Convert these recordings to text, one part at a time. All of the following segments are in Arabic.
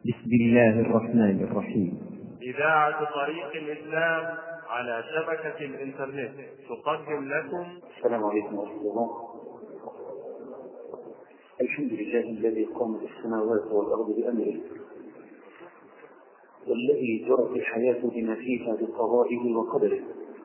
بسم الله الرحمن الرحيم. إذاعة طريق الإسلام على شبكة الإنترنت تقدم لكم. السلام عليكم ورحمة الله. الحمد لله الذي قام بالسماوات والأرض بأمره، والذي جرت الحياة بما فيها بقضائه وقدره،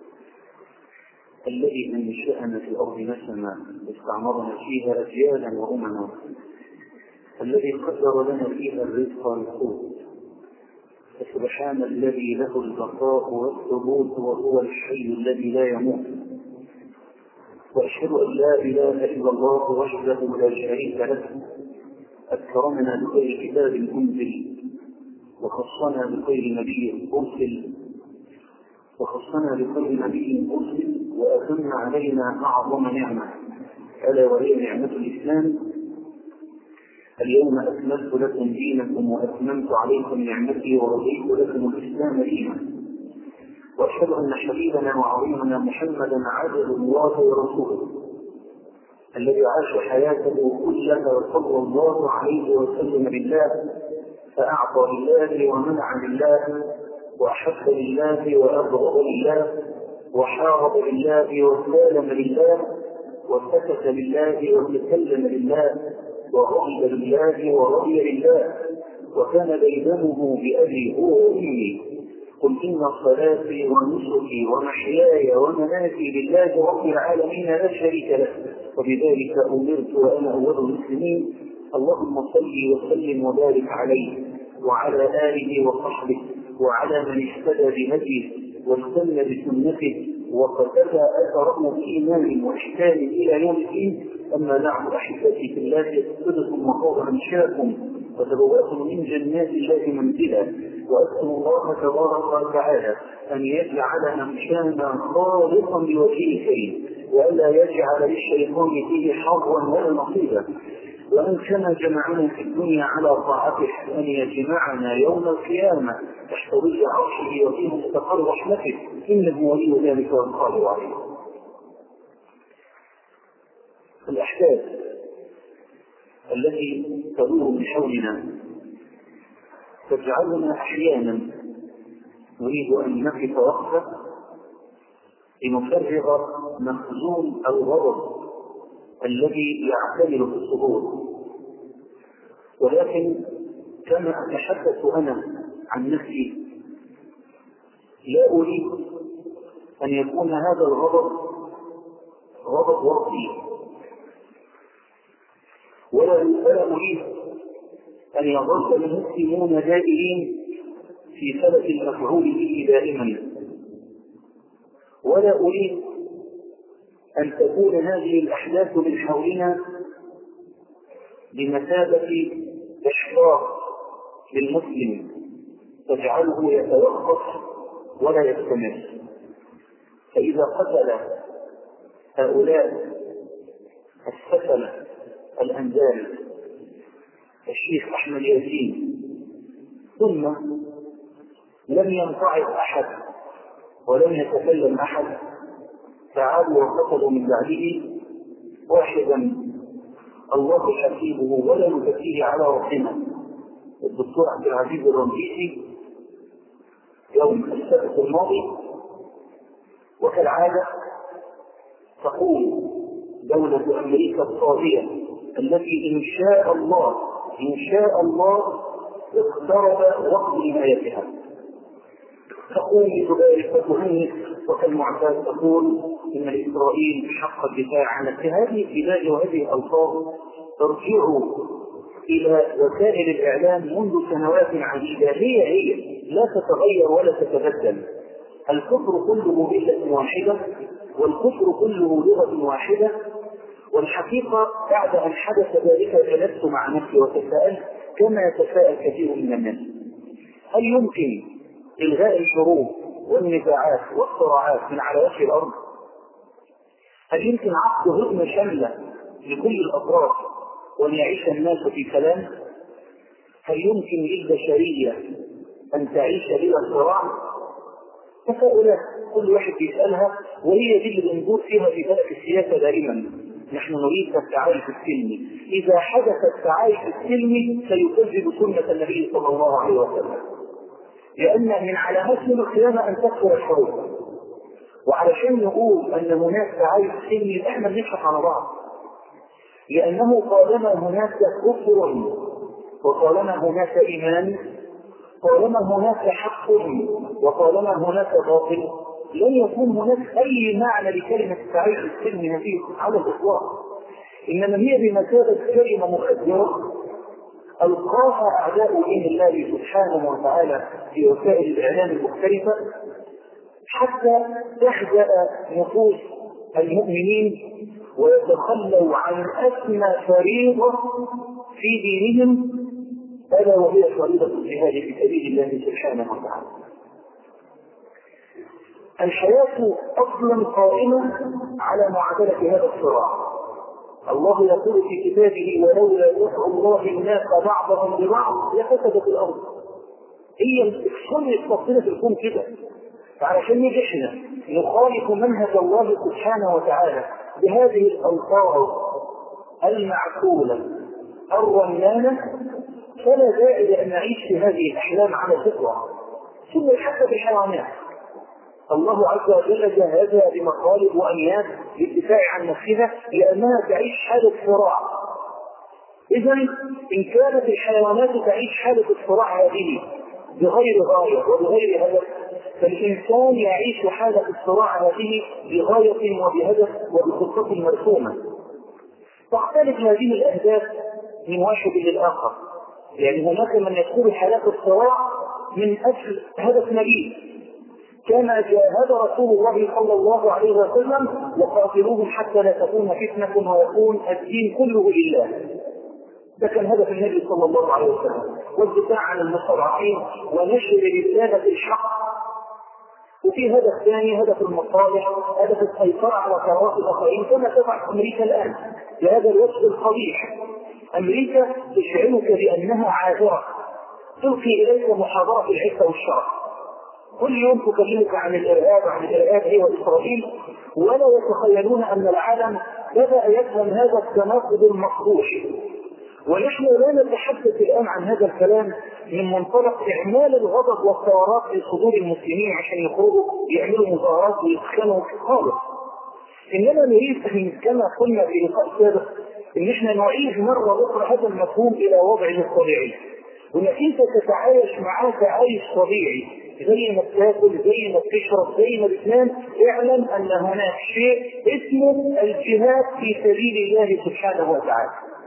الذي من نشأنا في الأرض نسما واستعمرنا فيها أجيالا وأمما، الذي قدر لنا فيها الرزق والقوت. فسبحان الذي له البقاء والثبوت وهو الحي الذي لا يموت. وأشهد أن لا إله إلا الله وحده لا شريك له، أكرمنا بخير كتاب أنزل، وخصنا بخير نبي أرسل، وأتم علينا أعظم نعمة، ألا وهي نعمة الإسلام. اليوم أكملت لكم دينكم وأتممت عليكم نعمتي ورضيت لكم الإسلام دينا. وأشهد أن حبيبنا وعظيمنا محمدا عبد الله ورسوله، الذي عاش حياته كلها وصلى الله عليه وسلم بالله، فأعطى لله ومنع لله، وأحب لله وأبغض لله، وحارب لله وسالم لله، وسكت لله وتكلم لله، وغضب لله ورضي لله، وكان بينه بأبي هو وأمي. قل إن صلاتي ونسكي ومحياي ومماتي لله رب العالمين لا شريك له، وبذلك أمرت وأنا أول المسلمين. اللهم صل وسلم وبارك عليه وعلى آله وصحبه وعلى من اهتدى بهديه واستنى بسنته وقتفى أثره بإيمان وإحسان إلى يوم الدين. أما بعد، أحبتي في الله، صدقكم وخوض منشاكم وتبوأتم من جنات الله منزلا، وأسأل الله تبارك وتعالى أن يجعل ممشانا خالصا لوجهه الكريم، وألا يجعل للشيطان فيه حظا ولا نصيبا، وأن كما جمعنا في الدنيا على طاعته أن يجمعنا يوم القيامة تحت ظل عرشه وفي مستقر رحمته، إنه ولي ذلك والقادر عليه. الأحداث التي تدور من حولنا تجعلنا أحيانا نريد أن نقف وقفة لنفرغ مخزون الغضب الذي يعتمل في الصدور. ولكن كما أتحدث أنا عن نفسي، لا أريد أن يكون هذا الغضب غضب وقتي، ولا أريد أن يظل المسلمون دائرين في فلك المفعول به دائما، ولا أريد أن تكون هذه الأحداث من حولنا بمثابة إحباط للمسلم تجعله يتوقف ولا يستمر. فإذا قتل هؤلاء السفلة الأنزال الشيخ أحمد ياسين ثم لم ينقعد أحد ولم يتكلم أحد، تعالوا وقتلوا من بعده واحدا الله حسيبه ولا نزكيه على ربنا، الدكتور عبد العزيز الرمسيسي، يوم السبت الماضي. وكالعادة تقول دولة أمريكا الطاغية التي إن شاء الله اقترب وقت نهايتها، تقول بذلك وتهنئ، وكالمعتاد تقول إن إسرائيل حق الدفاع عن هذه البلاد. وهذه الألفاظ ترجع إلى وسائل الإعلام منذ سنوات عديدة، هي لا تتغير ولا تتبدل. الكفر كله ملة واحدة، والكفر كله لغة واحدة. والحقيقة بعد أن حدث ذلك جلست مع نفسي وتساءلت كما يتساءل كثير من الناس: هل يمكن إلغاء الحروب والنزاعات والصراعات من على وجه الأرض؟ هل يمكن عقد هدنة شاملة لكل الأطراف وأن يعيش الناس في سلام؟ هل يمكن للبشرية أن تعيش بلا صراع؟ تساؤلات كل واحد يسألها، وهي دي اللي بنقول فيها في فلك السياسة دائما. نحن نريد التعايش السلمي. إذا حدث التعايش السلمي سيكذب سنة النبي صلى الله عليه وسلم، لأن من علامات يوم القيامة أن تكثر الحروب. وعلشان نقول أن هناك تعايش سلمي احنا بنضحك على بعض، لأنه طالما هناك كفر وطالما هناك إيمان، طالما هناك حق وطالما هناك باطل، لن يكون هناك أي معنى لكلمة التعايش السلمي هذه على الإطلاق. إنما هي بمثابة كلمة مخدرة ألقاها أعداء دين الله سبحانه وتعالى في وسائل الإعلام المختلفة حتى تخدع نفوس المؤمنين ويتخلوا عن أسمى فريضة في دينهم، ألا وهي فريضة الجهاد في سبيل الله سبحانه وتعالى. الحياة أصلا قائمة على معادلة هذا الصراع. الله يقول في كتابه: ولولا دفع الله الناس بعضهم ببعض لفسدت الأرض. هي السنة الفصيلة في الكون كده. فعلشان نيجي احنا نخالف منهج الله سبحانه وتعالى بهذه الألفاظ المعقولة الرنانة، فلا داعي لأن نعيش في هذه الأحلام على فطرة. ثم حتى في الحيوانات الله عز وجل جهزها بمخالب وأنياب للدفاع عن نفسها لأنها تعيش حالة صراع. إذا إن كانت الحيوانات تعيش حالة الصراع هذه بغير غاية وبغير هدف، فالإنسان يعيش حالة الصراع هذه بغاية وبهدف وبخطة مرسومة. تختلف هذه الأهداف من واحد للآخر، يعني هناك من يدخل حالات الصراع من أجل هدف نبيل، كما جاهد رسول الله صلى الله عليه وسلم: وقاتلوهم حتى لا تكون فتنة ويكون الدين كله لله. ده كان هدف النبي صلى الله عليه وسلم، والدفاع عن المستضعفين ونشر رسالة الحق. وفي هدف ثاني، هدف المصالح، هدف السيطرة على ثروات الآخرين، كما تفعل أمريكا الآن بهذا الوجه القبيح. أمريكا تشعرك بأنها عاذرة، تلقي إليك محاضرة العزة والشرف، كل يوم تكلمك عن الإرهاب هي وإسرائيل، ولا يتخيلون أن العالم بدأ يفهم هذا التناقض المقروش. ونحن لا نتحدث الآن عن هذا الكلام من منطلق إعمال الغضب والثورات في صدور المسلمين عشان يخرجوا يعملوا مظاهرات ويسخنوا خالص، إنما نريد أن كما قلنا في لقاء سابق إن احنا نعيد مرة أخرى هذا المفهوم إلى وضعه الطبيعي، وإنك أنت تتعايش معاه تعايش طبيعي، زي ما بتاكل، زي ما بتشرب، زي ما بتنام. اعلم أن هناك شيء اسمه الجهاد في سبيل الله سبحانه وتعالى.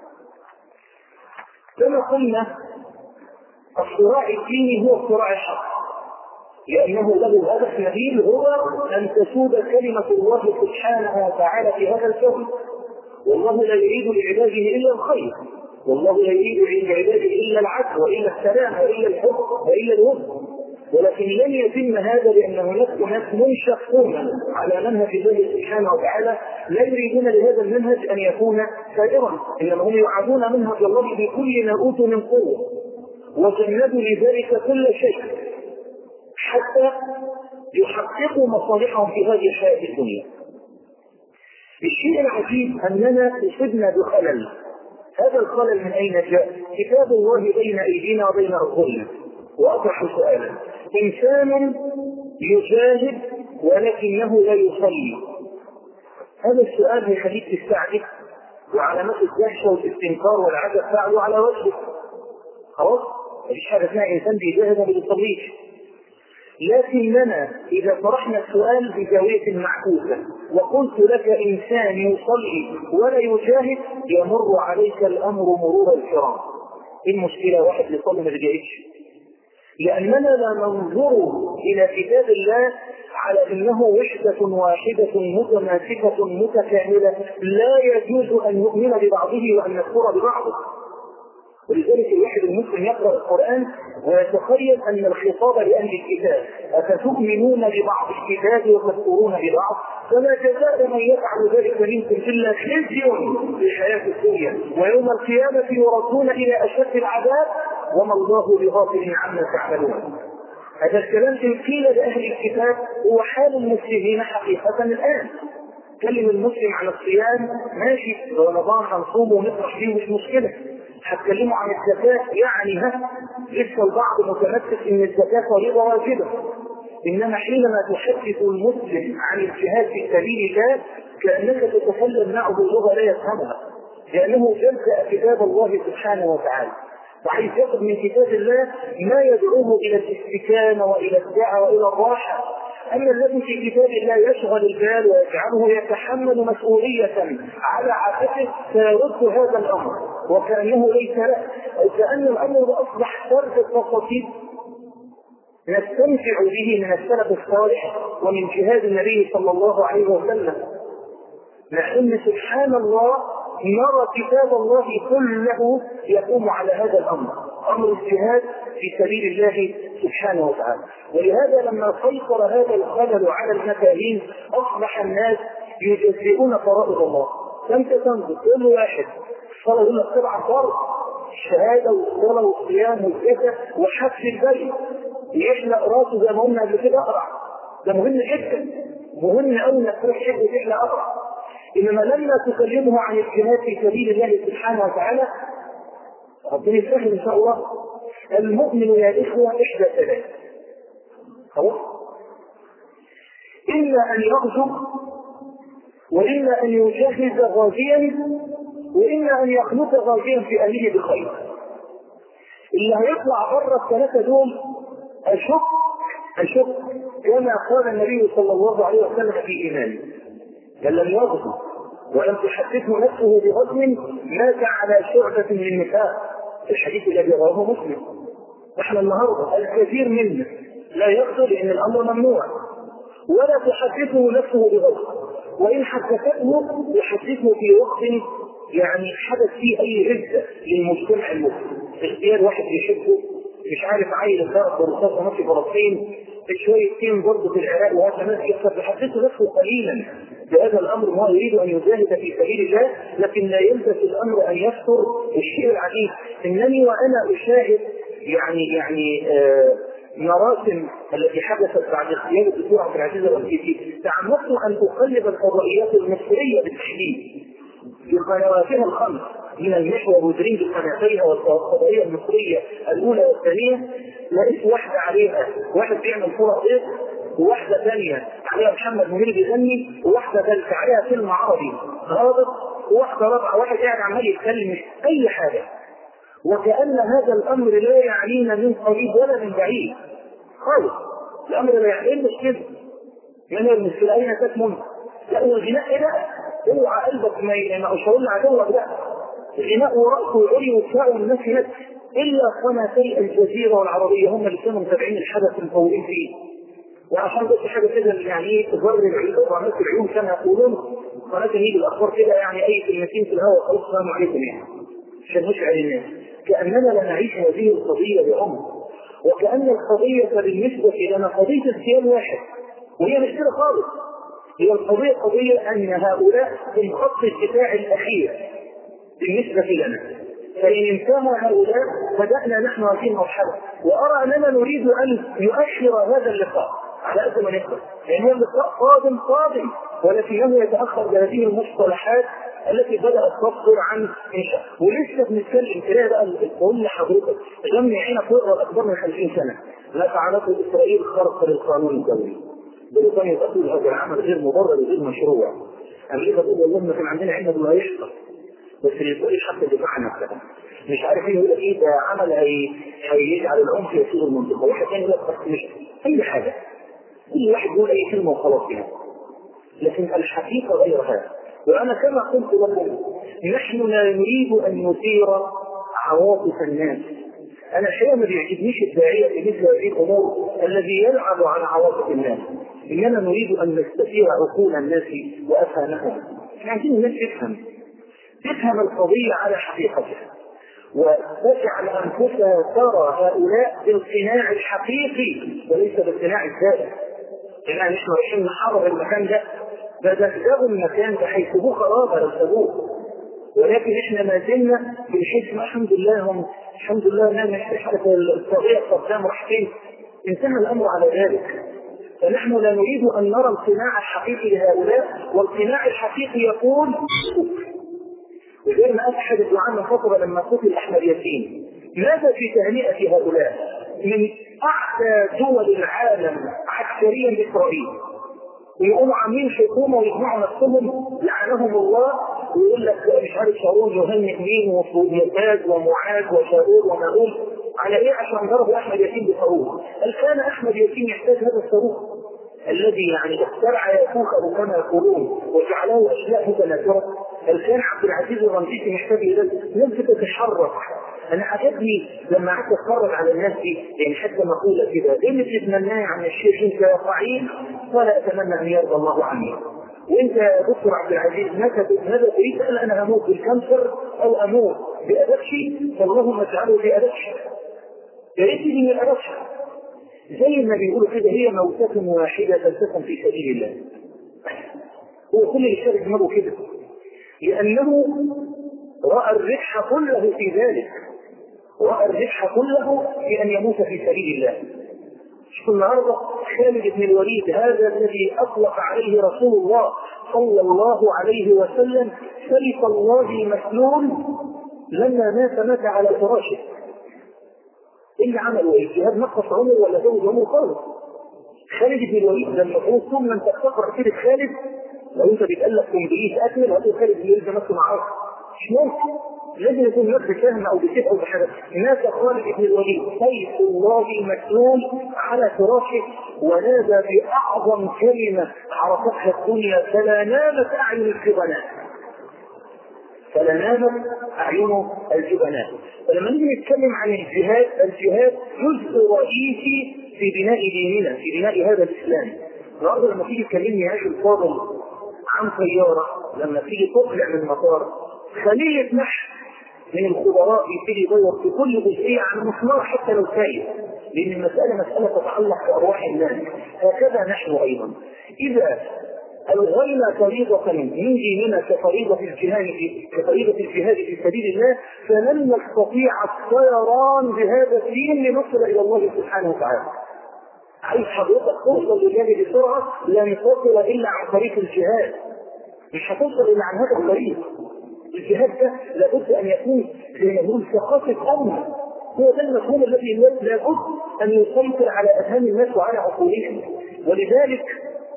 كما قلنا الصراع الديني هو الصراع الحق، لأنه له هدف نبيل هو أن تسود كلمة الله سبحانه وتعالى في هذا الكون. والله لا يريد لعباده إلا الخير، والله لا يريد لعباده إلا العدل وإلا السلام وإلا الحب وإلا الود. ولكن لن يتم هذا لأن هناك ناس منشقون على منهج الله سبحانه وتعالى لا يريدون لهذا المنهج أن يكون سائرا، إنما هم يعادون منهج الله بكل ما أوتوا من قوة، وجندوا لذلك كل شيء حتى يحققوا مصالحهم في هذه الحياة الدنيا. الشيء العجيب أننا أصبنا بخلل. هذا الخلل من أين جاء؟ كتاب الله بين أيدينا وبين أرجلنا. وأطرح سؤالا: إنسان يجاهد ولكنه لا يصلي، هذا السؤال في حديث السعد وعلامات الدهشة والاستنكار والعجب فعلوا على وجهه. خلاص مفيش حاجة اسمها إنسان بيجاهد وما بيصليش. لكننا إذا طرحنا السؤال بزاوية معكوسة وقلت لك إنسان يصلي ولا يجاهد، يمر عليك الأمر مرور الكرام. المشكلة واحد يصلي ما بيجاهدش، لأننا لا ننظر إلى كتاب الله على أنه وحدة واحدة متماسكة متكاملة لا يجوز أن نؤمن ببعضه وأن نكفر ببعضه. ولذلك الواحد المسلم يقرأ القرآن ويتخيل أن الخطاب لأهل الكتاب: أفتؤمنون ببعض الكتاب وتكفرون ببعض؟ فما جزاء من يفعل ذلك منكم إلا خزي في الحياة الدنيا ويوم القيامة يردون إلى أشد العذاب وما الله بغافل عما تعملون. هذا الكلام إن قيل لأهل الكتاب هو حال المسلمين حقيقة الآن. كلم المسلم عن الصيام ماشي، رمضان هنصوم ونفرح فيه مش مشكله. هتكلموا عن الزكاه يعني لسه البعض متمسك ان الزكاه فريضه واجبه. انما حينما تحدث المسلم عن الجهاد في سبيل الله كانك تتكلم معه بلغه لا يفهمها، لانه جزء كتاب الله سبحانه وتعالى، وعايز ياخذ من كتاب الله ما يدعوه الى الاستكانه والى الدعوه والى الراحه. اما الذي في كتاب الله يشغل البال ويجعله يتحمل مسؤوليه على عاتقه فيرد هذا الامر وكانه ليس له، او كان الامر اصبح فرد التفاصيل نستمتع به من السلف الصالح ومن جهاد النبي صلى الله عليه وسلم. لأن سبحان الله نرى كتاب الله كله يقوم على هذا الأمر، أمر الجهاد في سبيل الله سبحانه وتعالى. ولهذا لما سيطر هذا الخلل على المفاهيم أصبح الناس يجزئون فرائض الله. فأنت تنظر كل واحد صلى يقول لك 7 فرض، الشهادة والصلاة والصيام والزكاة وحج البيت، يحلق راسه زي ما قلنا قبل كده أقرع، ده مهم جدا، مهم قوي انك تروح حج وتحلق أقرع. انما لما تكلمه عن الجهاد في سبيل الله سبحانه وتعالى ربنا يسهل ان شاء الله. المؤمن يا اخوه احدى 3، خلاص، الا ان يغزو، والا ان يجهز غازيا، والا ان يخلق غازيا في اهله بخير. اللي هيطلع بره ال3 دول اشك كما قال النبي صلى الله عليه وسلم في ايمانه: من لم يغزو ولم تحدثه نفسه بغزو مات على شعبة من النفاق. الحديث الذي رواه مسلم. نحن النهارده الكثير منا لا يغزو لان الامر ممنوع، ولا تحدثه نفسه بغزو، وان حدثته يحدثه في وقت يعني حدث فيه اي رده للمجتمع المسلم. اختيار واحد يحبه مش عارف عيل الضرب برصاصه ماشي برصين شويتين برضه في العراق وهذا الناس يحصل يحدث نفسه قليلا بهذا الامر، وهو يريد ان يجاهد في سبيل الله، لكن لا يلبس الامر ان يكثر. الشيء العجيب انني وانا اشاهد يعني مراسم التي حدثت بعد اغتيال الدكتور عبد العزيز الرشيدي، تعمدت ان اقلب الفضائيات المصريه بالتحديد بقنواتها ال5 من المحور ودرينج قناتيها والفضائيه المصريه الاولى والثانيه، لقيت واحده عليها واحد بيعمل صوره بيض، وواحده ثانيه عليها محمد منير بيغني، وواحده ثالثه عليها فيلم عربي رابط، وواحده رابعه واحد قاعد عمال يتكلم اي حاجه، وكأن هذا الامر لا يعنينا من قريب ولا من بعيد خالص. الامر لا يعنينا كده، من المشكله اين تكمن؟ لا الغناء ده اوعى قلبك ما اشعر عدوك، لا غناء ورأسه علي وساء الناس هناك الا قناتي الجزيره والعربيه هم اللي كانوا متابعين الحدث المطورين فيه. وعشان بس حاجه كده يعني تغر العيون وقناه العيون كما يقولون قناه النيل الاخبار كده، يعني اي كلمتين في الهواء خلاص السلام عليكم، يعني عشان نشعر الناس كاننا لا نعيش هذه القضيه بعمق، وكان القضيه بالنسبه لنا قضيه اغتيال واحد، وهي مش كده خالص. هي القضيه قضيه ان هؤلاء في خط الدفاع الاخير بالنسبه لنا، فإن انتهى هؤلاء بدأنا نحن هذه المرحلة. وأرى أننا نريد أن نؤخر هذا اللقاء على قد ما نقدر، لأن اللقاء قادم ولكنه يتأخر بهذه المصطلحات التي بدأت تصدر عن إنشاء. ولسه بنتكلم كده بقى بقول لحضرتك جمع عينك فوق أكبر من 50 سنة لا فعلته إسرائيل خرق للقانون الدولي. بريطانيا تقول هذا العمل غير مبرر وغير مشروع. أمريكا تقول والله ما كان عندنا علم بالله يحصل، بس الإسرائيل حتى الدفاع عن نفسها مش عارف ايه، يقول لك ايه ده عمل هيجعل العنف يسير المنطقه، واحد ثاني يقول لك مش اي حاجه، كل واحد يقول اي كلمه وخلاص يعني. لكن الحقيقه غير هذا. وانا كما قلت لكم نحن لا نريد ان نثير عواطف الناس. انا الحقيقه ما بيعجبنيش الداعيه في مثل هذه الامور الذي يلعب على عواطف الناس، اننا نريد ان نستثير عقول الناس وافهامهم. احنا عايزين الناس تفهم القضيه على حقيقتها، وتجعل أنفسها ترى هؤلاء بالقناع الحقيقي وليس بالقناع الزائد. لأن نحن رايحين نحرر المكان ده دغدغوا المكان ده هيسيبوه خرابة لو سابوه، ولكن احنا ما زلنا بالحكمة الحمد لله نعمل حاجة الطبيعة قدام راح فين، انتهى الأمر على ذلك. فنحن لا نريد أن نرى القناع الحقيقي لهؤلاء، والقناع الحقيقي يقول وغير ما أحد الدعاء من فترة لما قتل أحمد ياسين، ماذا في تهنئة هؤلاء من أعلى دول العالم عسكريا إسرائيل، ويقوموا عاملين حكومة ويجمعوا نفسهم لعنهم الله، ويقول لك مش عارف شارون يهنئ مين ومعتاز ومعاذ وشارون ومعون على ايه؟ عشان ضربوا احمد ياسين بصاروخ. هل كان احمد ياسين يحتاج هذا الصاروخ الذي يعني اخترع يافوكه كما يقولون وجعله اشياء متناثره؟ هل كان عبد العزيز الرنسيسي محتاج الى ذلك؟ لم تتحرك. انا عجبني لما قعدت اتفرج على الناس دي، يعني حتى مقوله كده ايه اللي بتتمناه عن الشيخ انت يا قعيد؟ ولا اتمنى ان يرضى الله عني. وانت يا دكتور عبد العزيز ماذا تريد؟ قال انا هموت بالكانسر او اموت بأدكشي، فاللهم اجعله في أدكشي. يا ريت اني أدكشي. زي ما بيقولوا كده هي موتة واحدة تلتكم في سبيل الله. هو كل اللي شارك دماغه كده، لأنه رأى الربح كله في ذلك، رأى الربح كله في أن يموت في سبيل الله. شوف النهارده خالد بن الوليد هذا الذي أطلق عليه رسول الله صلى الله عليه وسلم سيف الله المسلول، لما مات على فراشه. ايه اللي عمله؟ ايه؟ الجهاد نقص عمره ولا زود عمره خالص؟ خالد بن الوليد لما تقول ثم انت تقرا سيره خالد، لو انت بتالف كومبليت اكمل هتقول خالد بن الوليد نفسه معاك، مش ممكن. لازم يكون نفس فهم او بسيف او بحاجه. مات خالد بن الوليد سيف الله المسلول على فراشه، ونادى باعظم كلمه عرفتها الدنيا: فلا نامت اعين الجبناء. فلا نامت اعين الجبناء. فلما نيجي نتكلم عن الجهاد جزء رئيسي في بناء ديننا، في بناء هذا الاسلام. النهارده لما تيجي تكلمني يا اخي الفاضل عن طياره، لما تيجي تطلع من المطار خليه نحل من الخبراء يبتدي يدور في كل جزئيه عن مسمار حتى لو سايب، لان المساله مساله تتعلق بارواح الناس. هكذا نحن ايضا اذا الغينا فريضة من ديننا كفريضة الجهاد في سبيل الله، فلن نستطيع الطيران بهذا الدين لنصل الى الله سبحانه وتعالى. عايز حضرتك توصل للجهاد بسرعة، لن تصل الا عن طريق الجهاد، مش هتوصل الا عن هذا الطريق. الجهاد ده لابد ان يكون زي ما نقول ثقافة أمة، هو ده المفهوم الذي لابد ان يسيطر على اذهان الناس وعلى عقولهم. ولذلك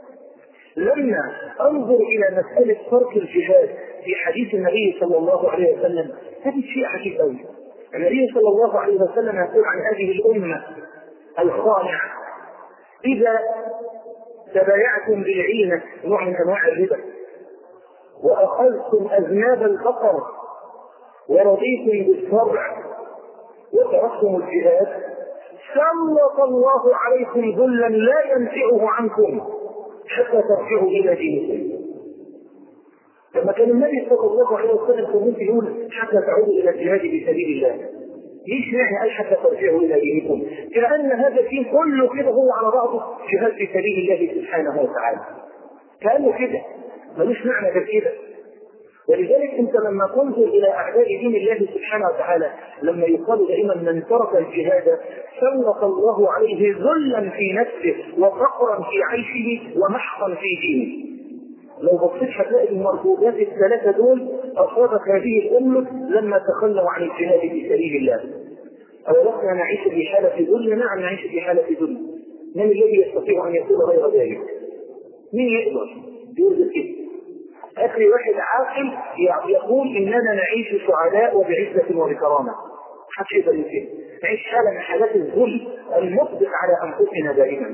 لما انظر الى مسألة ترك الجهاد في حديث النبي صلى الله عليه وسلم، هذا شيء عجيب قوي. النبي صلى الله عليه وسلم يقول عن هذه الامة الخانعة: اذا تبايعتم بالعينة، نوع من انواع الربا، واخذتم اذناب البقر ورضيتم بالشرع وتركتم الجهاد، سلط الله عليكم ذلا لا ينزعه عنكم حتى ترجعوا الى دينكم. لما كان النبي صلى الله عليه وسلم كان يقول حتى تعودوا الى الجهاد في سبيل الله، ليش يعني قال حتى ترجعوا الى دينكم؟ كأن هذا الدين كله كده هو على بعضه جهاد في سبيل الله سبحانه وتعالى، كأنه كده ملوش معنى غير كده. ولذلك انت لما تنظر الى اعداء دين الله سبحانه وتعالى، لما يقال دائما من ترك الجهاد سلط الله عليه ذلا في نفسه وفقرا في عيشه ومحقا في دينه. لو بصيت هتلاقي المردودات الثلاثه دول اصابت هذه الامه لما تخلوا عن الجهاد في سبيل الله. اولسنا نعيش في حاله ذل؟ نعم نعيش في حاله ذل. من الذي يستطيع ان يقول غير ذلك؟ مين يقدر يقول كده؟ أخي واحد عاقل يقول إننا نعيش سعداء وبعزة وبكرامة، محدش يقدر يقول نعيش حالة من حالات الذل المطبق على أنفسنا دائما.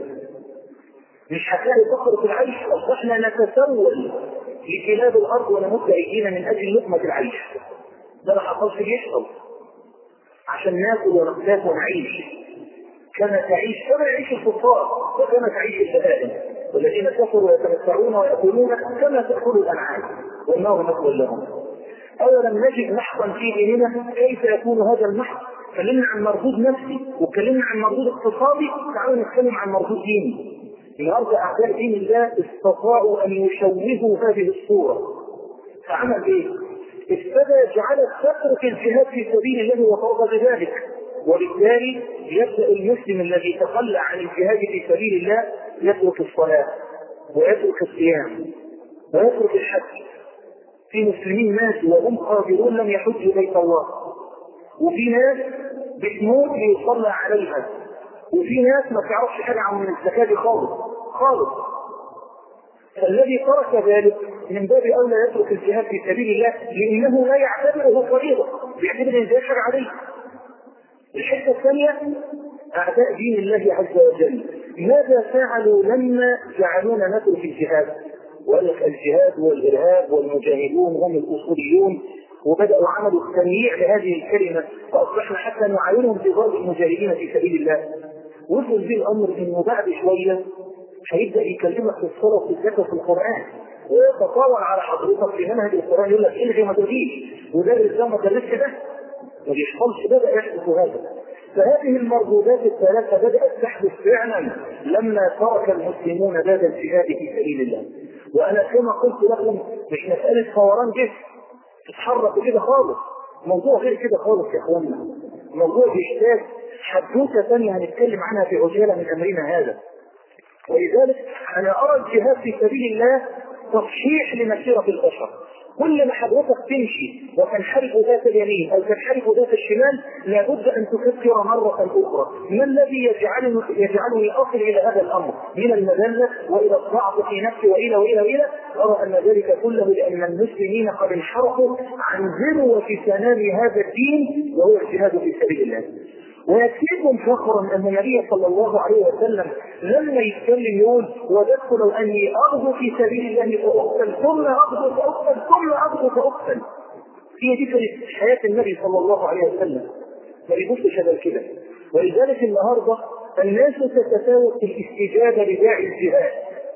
مش هتلاقي فقرة العيش، أصبحنا نتسول لكلاب الأرض ونمد أيدينا من أجل لقمة العيش. ده ما حصلش بيحصل عشان ناكل ونقتات ونعيش. كما تعيش كما يعيش الكفار وكما تعيش البهائم، والذين كفروا يتمتعون ويأكلون كما تأكل الأنعام والنار مثوى لهم. أولم نجد محقا في ديننا؟ كيف يكون هذا المحق؟ تكلمنا عن مردود نفسي وتكلمنا عن مردود اقتصادي، تعالوا نتكلم عن مردود ديني. النهارده أعداء دين الله استطاعوا أن يشوهوا هذه الصورة. فعمل إيه؟ ابتدى جعل تترك الجهاد في سبيل الله وفرض بذلك، وبالتالي يبدأ المسلم الذي تخلى عن الجهاد في سبيل الله يترك الصلاة ويترك الصيام ويترك الحج. في مسلمين ناس وهم قادرون لم يحجوا بيت الله، وفي ناس بتموت ليصلى عليها، وفي ناس ما تعرفش حاجة عن الزكاة دي خالص خالص. فالذي ترك ذلك من باب أولى يترك الجهاد في سبيل الله، لأنه لا يعتبره فريضة، يعتبر إن ده شرع عليه. الحته الثانية أعداء دين الله عز وجل ماذا فعلوا لما جعلونا نترك الجهاد؟ وقال لك الجهاد والإرهاب والمجاهدون هم الأصوليون، وبدأوا عملوا التمييع لهذه الكلمة، فأصبحنا حتى نعاينهم بضرب المجاهدين في سبيل الله. وصل به الأمر إنه بعد شوية هيبدأ يكلمك في الصلاة وفي الزكاة في القرآن، ويتطاول على حضرتك في منهج القرآن، يقول لك الغي ما تلغيش، ودرس ده ما درسش ده، ما بيحصلش. بدأ يحدث هذا. فهذه المردودات الثلاثة بدأت تحدث فعلا لما ترك المسلمون باب الجهاد في سبيل الله. وأنا كما قلت لكم مش مسألة فوران جسم تتحرك كده خالص، موضوع غير كده خالص يا اخوانا. موضوع بيحتاج حدوثة ثانية هنتكلم عنها في عجالة من أمرنا هذا. ولذلك أنا أرى الجهاد في سبيل الله تصحيح لمسيرة البشر. كل ما حضرتك تمشي وتنحرف ذات اليمين أو تنحرف ذات الشمال لابد أن تفكر مرة أخرى ما الذي يجعلني أصل إلى هذا الأمر من المذلة وإلى الضعف في نفسي وإلى أرى أن ذلك كله لأن المسلمين قد انحرفوا عن ذروة سنام هذا الدين وهو الجهاد في سبيل الله. ويكفيكم فخرا أن النبي صلى الله عليه وسلم لما يتكلم يقول وددت لو أني أغزو في سبيل الله فأقتل ثم أغزو فأقتل ثم أغزو فأقتل. هي دي كانت حياة النبي صلى الله عليه وسلم، ما يبصش هذا كده. ولذلك النهارده الناس تتفاوت في الاستجابة لداعي الجهاد.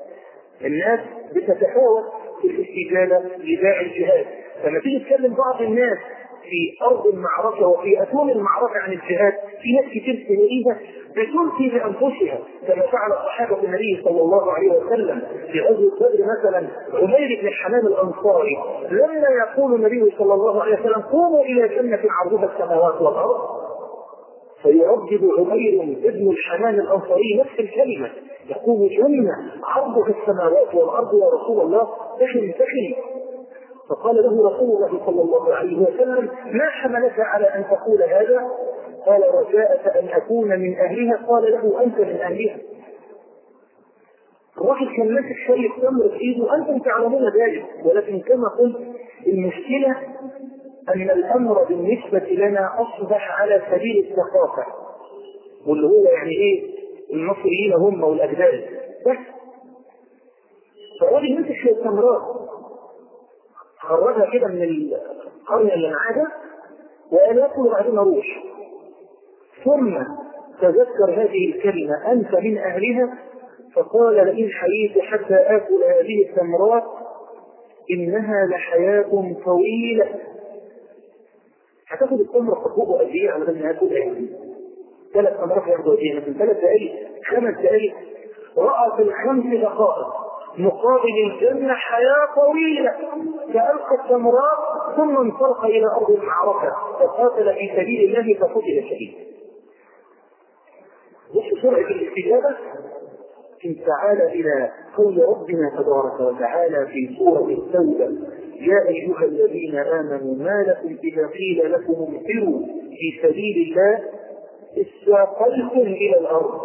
الناس بتتفاوت في الاستجابة لداعي الجهاد. فلما تيجي تكلم بعض الناس في أرض المعركة وفي أتون المعركة عن الجهاد، في ناس كتير تلاقيها بتلقي بأنفسها كما فعل صحابة النبي صلى الله عليه وسلم في غزوة بدر مثلا. عمير بن حمام الأنصاري لما يقول النبي صلى الله عليه وسلم قوموا إلى جنة عرضها السماوات والأرض، فيردد عمير ابن الحمام الأنصاري نفس الكلمة، يقول جنة عرضها السماوات والأرض يا رسول الله تخن. فقال له رسول الله صلى الله عليه وسلم ما حملك على أن تقول هذا؟ قال رجاءك أن أكون من أهلها. قال له أنت من أهلها. الرجل كان ماسك شيء تمر في إيده وأنتم تعلمون ذلك، ولكن كما قلت المشكلة أن الأمر بالنسبة لنا أصبح على سبيل الثقافة، واللي هو يعني إيه المصريين هم والأجداد بس. فالراجل ماسك شيء تمرات خرجها كده من القرية اللي معاها وقال يأكل بعدين أروح، ثم تذكر هذه الكلمة أنت من أهلها، فقال لئن حييت حتى آكل هذه التمرات إنها لحياة طويلة. هتاخد التمرة تطبقه قد إيه على أن يأكل هذه 3 تمرات ياخدوا قد إيه؟ مثلا 3 دقائق 5 دقائق. رأى في ال5 دقائق مقابل الجنة حياة طويلة، فألقى التمرات ثم انطلق إلى أرض المعركة فقاتل في سبيل الله فقتل شهيدا. بص سرعة الاستجابة. تعالى إلى قول ربنا تبارك وتعالى في سورة التوبة يا أيها الذين آمنوا ما لكم إذا قيل لكم انفروا في سبيل الله استاقلتم إلى الأرض.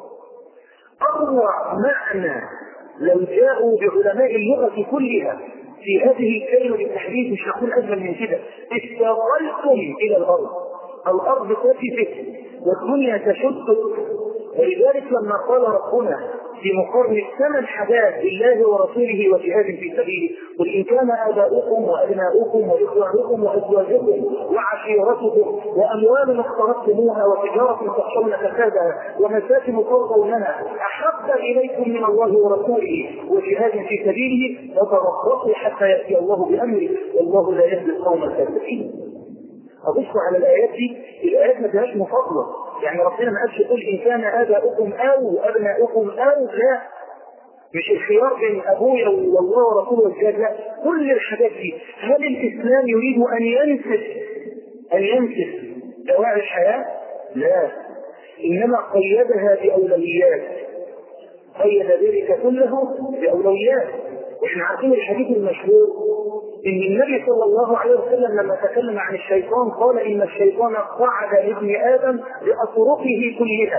أروع معنى لو جاءوا بعلماء اللغة كلها في هذه الكلمة بالتحديد مش هقول أجمل من كده. استاقلتم إلى الأرض. الأرض تفتت والدنيا تشتت. ولذلك لما قال ربنا في مقارنة 8 حاجات بالله ورسوله وجهاد في سبيله قل إن كان آباؤكم وأبناؤكم وإخوانكم وأزواجكم وعشيرتكم وأموال اقترفتموها وتجارة تخشون كسادها ومساكن ترضونها أحب إليكم من الله ورسوله وجهاد في سبيله فتربصوا حتى يأتي الله بأمره والله لا يهدي القوم الكافرين. أبصوا على الآيات دي، الآيات ما فيهاش مفاضلة، يعني ربنا ما قالش قل إن كان آباؤكم أو أبناؤكم أو، لا، مش الخيار بين أبويا والله ورسوله والجهاد، لا، كل الحاجات دي. هل الإسلام يريد أن ينسف دواعي الحياة؟ لا، إنما قيدها بأولويات. قيد ذلك كله بأولويات. واحنا عارفين الحديث المشهور ان النبي صلى الله عليه وسلم لما تكلم عن الشيطان قال ان الشيطان قعد لابن ادم باطرقه كلها.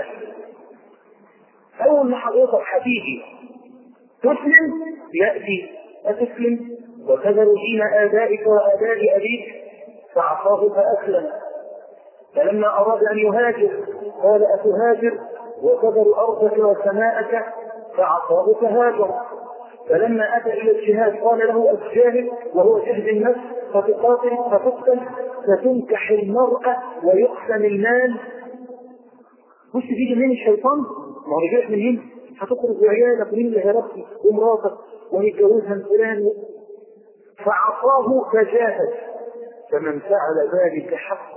اول ما حضرتك هتيجي تسلم ياتي اتسلم وتذر دين ابائك واباء ابيك، فعصاه فاسلم. فلما اراد ان يهاجر قال اتهاجر وتذر ارضك وسماءك، فعصاه فهاجر. فلما اتى الى الجهاد قال له الجاهد وهو جهد النفس، فتقاتل فتقتل فتنكح المراه ويقسم المال. بص تيجي منين الشيطان؟ ما هو رجعت من هنا، هتخرج بعيالك ومين اللي هيربي ومراتك وهيتجوزها من فلان. فعصاه فجاهد. فمن فعل ذلك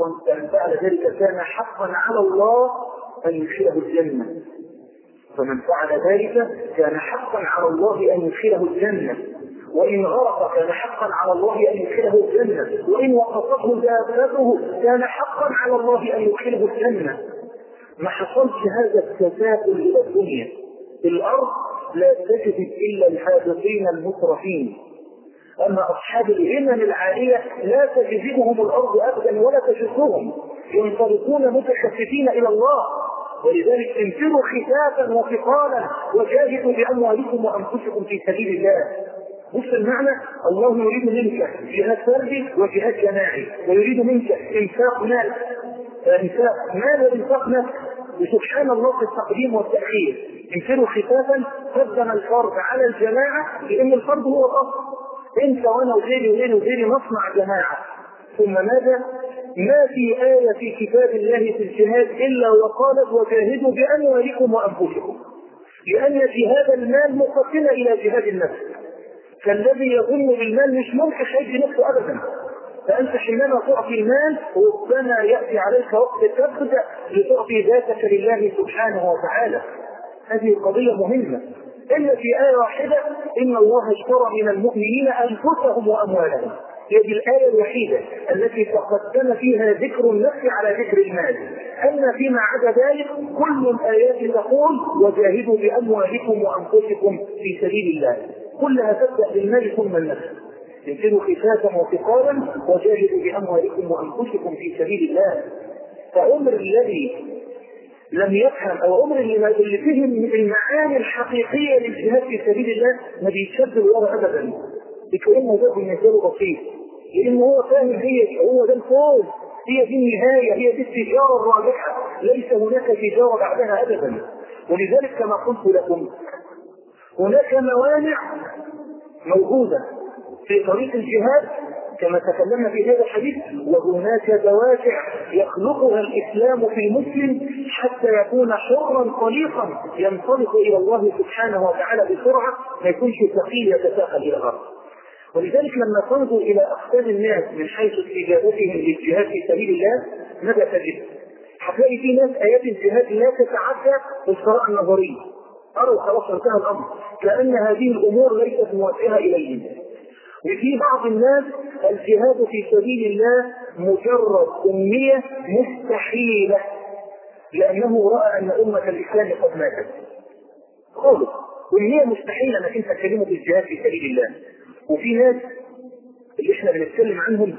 كان حقا على الله ان يدخله الجنه. فمن فعل ذلك كان حقا على الله ان يدخله الجنه، وان غرق كان حقا على الله ان يدخله الجنه، وان وقفته دابته كان حقا على الله ان يدخله الجنه. ما حصلش هذا التساؤل الى الدنيا. الارض لا تجذب الا الهابطين المترفين، اما اصحاب الهمم العاليه لا تجذبهم الارض ابدا ولا تشدهم، ينطلقون متشففين الى الله. ولذلك انفروا خفافا وثقالا وجاهدوا باموالكم وانفسكم في سبيل الله. بص المعنى، الله يريد منك جهاد فردي وجهاد جماعي، ويريد منك انفاق مال وانفاق نفس. وسبحان الله في التقديم والتاخير، انفروا خفافا قدم الفرد على الجماعه لان الفرد هو الاصل. انت وانا وغيري نصنع جماعه. ثم ماذا؟ ما في آية في كتاب الله في الجهاد إلا وقالت وجاهدوا بأموالكم وأنفسكم، لأن جهاد المال مقدم إلى جهاد النفس. فالذي يظن بالمال مش ممكن هيجي نفسه أبدا. فأنت حينما تعطي المال ربما يأتي عليك وقت تبدأ لتعطي ذاتك لله سبحانه وتعالى. هذه قضية مهمة. إلا في آية واحدة، إن الله اشترى من المؤمنين أنفسهم وأموالهم. هذه الآية الوحيدة التي تقدم فيها ذكر النفس على ذكر المال. أما فيما عدا ذلك كل الآيات تقول وجاهدوا بأموالكم وأنفسكم في سبيل الله، كلها تبدأ بالمال ثم النفس. انفروا خفافا وثقالا وجاهدوا بأموالكم وأنفسكم في سبيل الله. فأمر الذي لم يفهم او عمر اللي فهم المعاني الحقيقيه للجهاد في سبيل الله ما بيتشد الوضع ابدا، بكأنه ده بالنسبه له بسيط، لانه هو فاهم هو ده الفوز، هي دي النهايه، هي دي التجاره الرابحه، ليس هناك تجاره بعدها ابدا. ولذلك كما قلت لكم هناك موانع موجوده في طريق الجهاد كما تكلمنا في هذا الحديث، وهناك دوافع يخلقها الإسلام في المسلم حتى يكون حرا طليقا ينطلق إلى الله سبحانه وتعالى بسرعة، ما يكونش ثقيل يتساقل إلى الأرض. ولذلك لما تنظر إلى أقسام الناس من حيث استجابتهم للجهاد في سبيل الله ماذا تجد؟ هتلاقي في ناس آيات الجهاد لا تتعدى القراءة النظرية، أروا خلاص انتهى الأمر، كأن هذه الأمور ليست موجهة إليهم. وفي بعض الناس الجهاد في سبيل الله مجرد أمنية مستحيلة، لأنه رأى أن أمة الإسلام قد ماتت. خالص أمنية مستحيلة أنك أنت تكلمه في الجهاد في سبيل الله. وفي ناس اللي احنا بنتكلم عنهم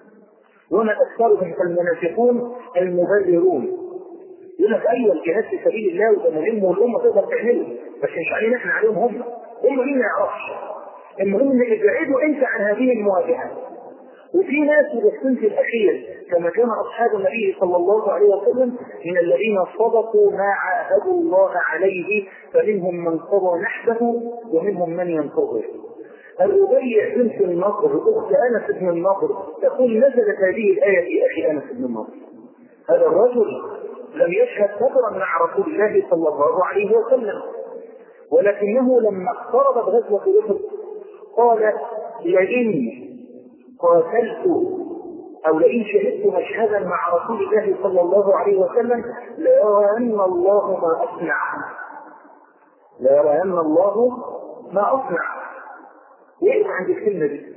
وما أكثرهم المنافقون المبررون، يقول لك أيوة الجهاد في سبيل الله وده مهم والأمة تقدر تعمله، بس مش علينا احنا عليهم هم مين ما يعرفش. المهم ان ابعدوا انت عن هذه المواجهه. وفي ناس في في الاخير كما كان اصحاب النبي صلى الله عليه وسلم من الذين صدقوا ما عاهدوا الله عليه، فمنهم من قضى نحبه ومنهم من ينتظر. الربيع بنت النضر اخت انس بن النضر تقول نزلت هذه الايه في اخي انس بن النضر. هذا الرجل لم يشهد بدرا مع رسول الله صلى الله عليه وسلم، ولكنه لما اقتربت غزوه احد قال لئن قاتلت او لئن شهدت مشهدا مع رسول الله صلى الله عليه وسلم ليرين الله ما اصنع. وقف عند الكلمه دي.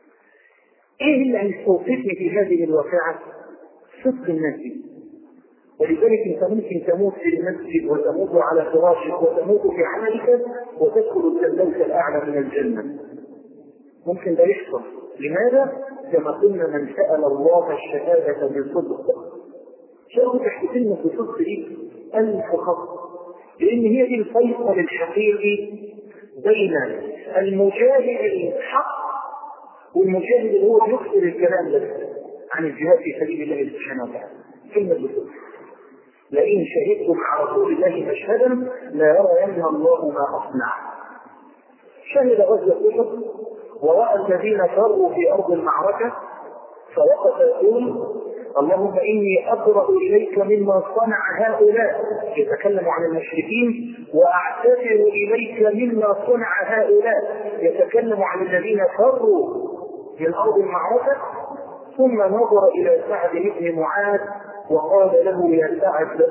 ايه اللي هيستوقفني في هذه الواقعه؟ صدق الناس دي ولذلك انت ممكن تموت في المسجد وتموت على فراشك وتموت في عملك وتدخل الفردوس الاعلى من الجنه. ممكن ده يحصل. لماذا؟ كما قلنا من سال الله الشهاده بصدق. شرط تحت كلمه بصدق دي ألف خط، لان هي دي الفيصل الحقيقي بين المجاهد الحق والمجاهد اللي هو يكثر الكلام لك عن الجهاد في سبيل الله سبحانه وتعالى. كلمه بصدق. لئن شهدتم مع رسول الله مشهدا لا يرين الله ما اصنع. شهد غزوه احد وراى الذين فروا في ارض المعركه فوقف يقول اللهم اني ابرأ اليك مما صنع هؤلاء، يتكلم عن المشركين، واعتذر اليك مما صنع هؤلاء، يتكلم عن الذين فروا من ارض المعركه. ثم نظر الى سعد بن معاذ وقال له يا سعد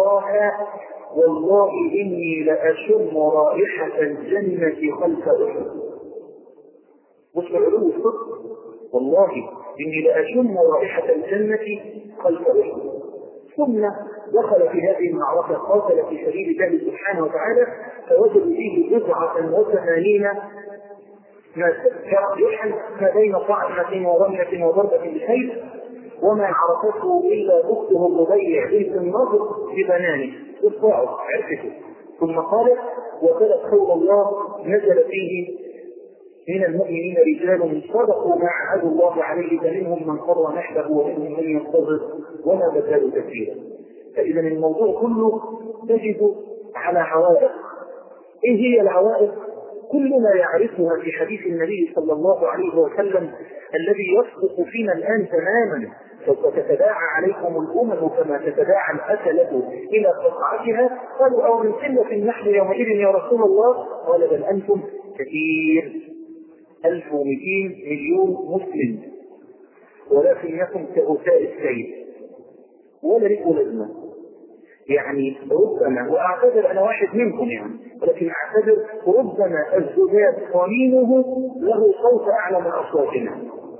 والله اني لاشم رائحه الجنه خلف احد. بص العلو الصدق، والله اني لاشم رائحه الجنه خلف احد. ثم دخل في هذه المعركه قاتل في سبيل الله سبحانه وتعالى فوجد فيه 89 جرحا ما بين طعنه ورمله وضربه بالسيف، وما عرفته الا اخته الربيع بنت النضر ببنانه اصبعه عرفته. ثم قالت وتلت قول الله نزل فيه من المؤمنين رجال صدقوا ما عاهدوا الله عليه فمنهم من قضى نحبه ومنهم من ينتظر وما بدلوا تبديلا. فاذا الموضوع كله تجد على عوائق. ايه هي العوائق؟ كلنا يعرفها في حديث النبي صلى الله عليه وسلم الذي يصدق فينا الان تماما: سوف تتداعى عليكم الامم كما تتداعى الاكله الى قطعتها. قالوا او من قله نحن يومئذ يا رسول الله؟ قال بل انتم كثير، 1200 مليون مسلم، ولكنكم كغثاء السيل ولا لكم لازمه. يعني ربما، واعتذر انا واحد منكم يعني، ولكن اعتذر ربما الذباب قرينه له صوت اعلى من اصواتنا.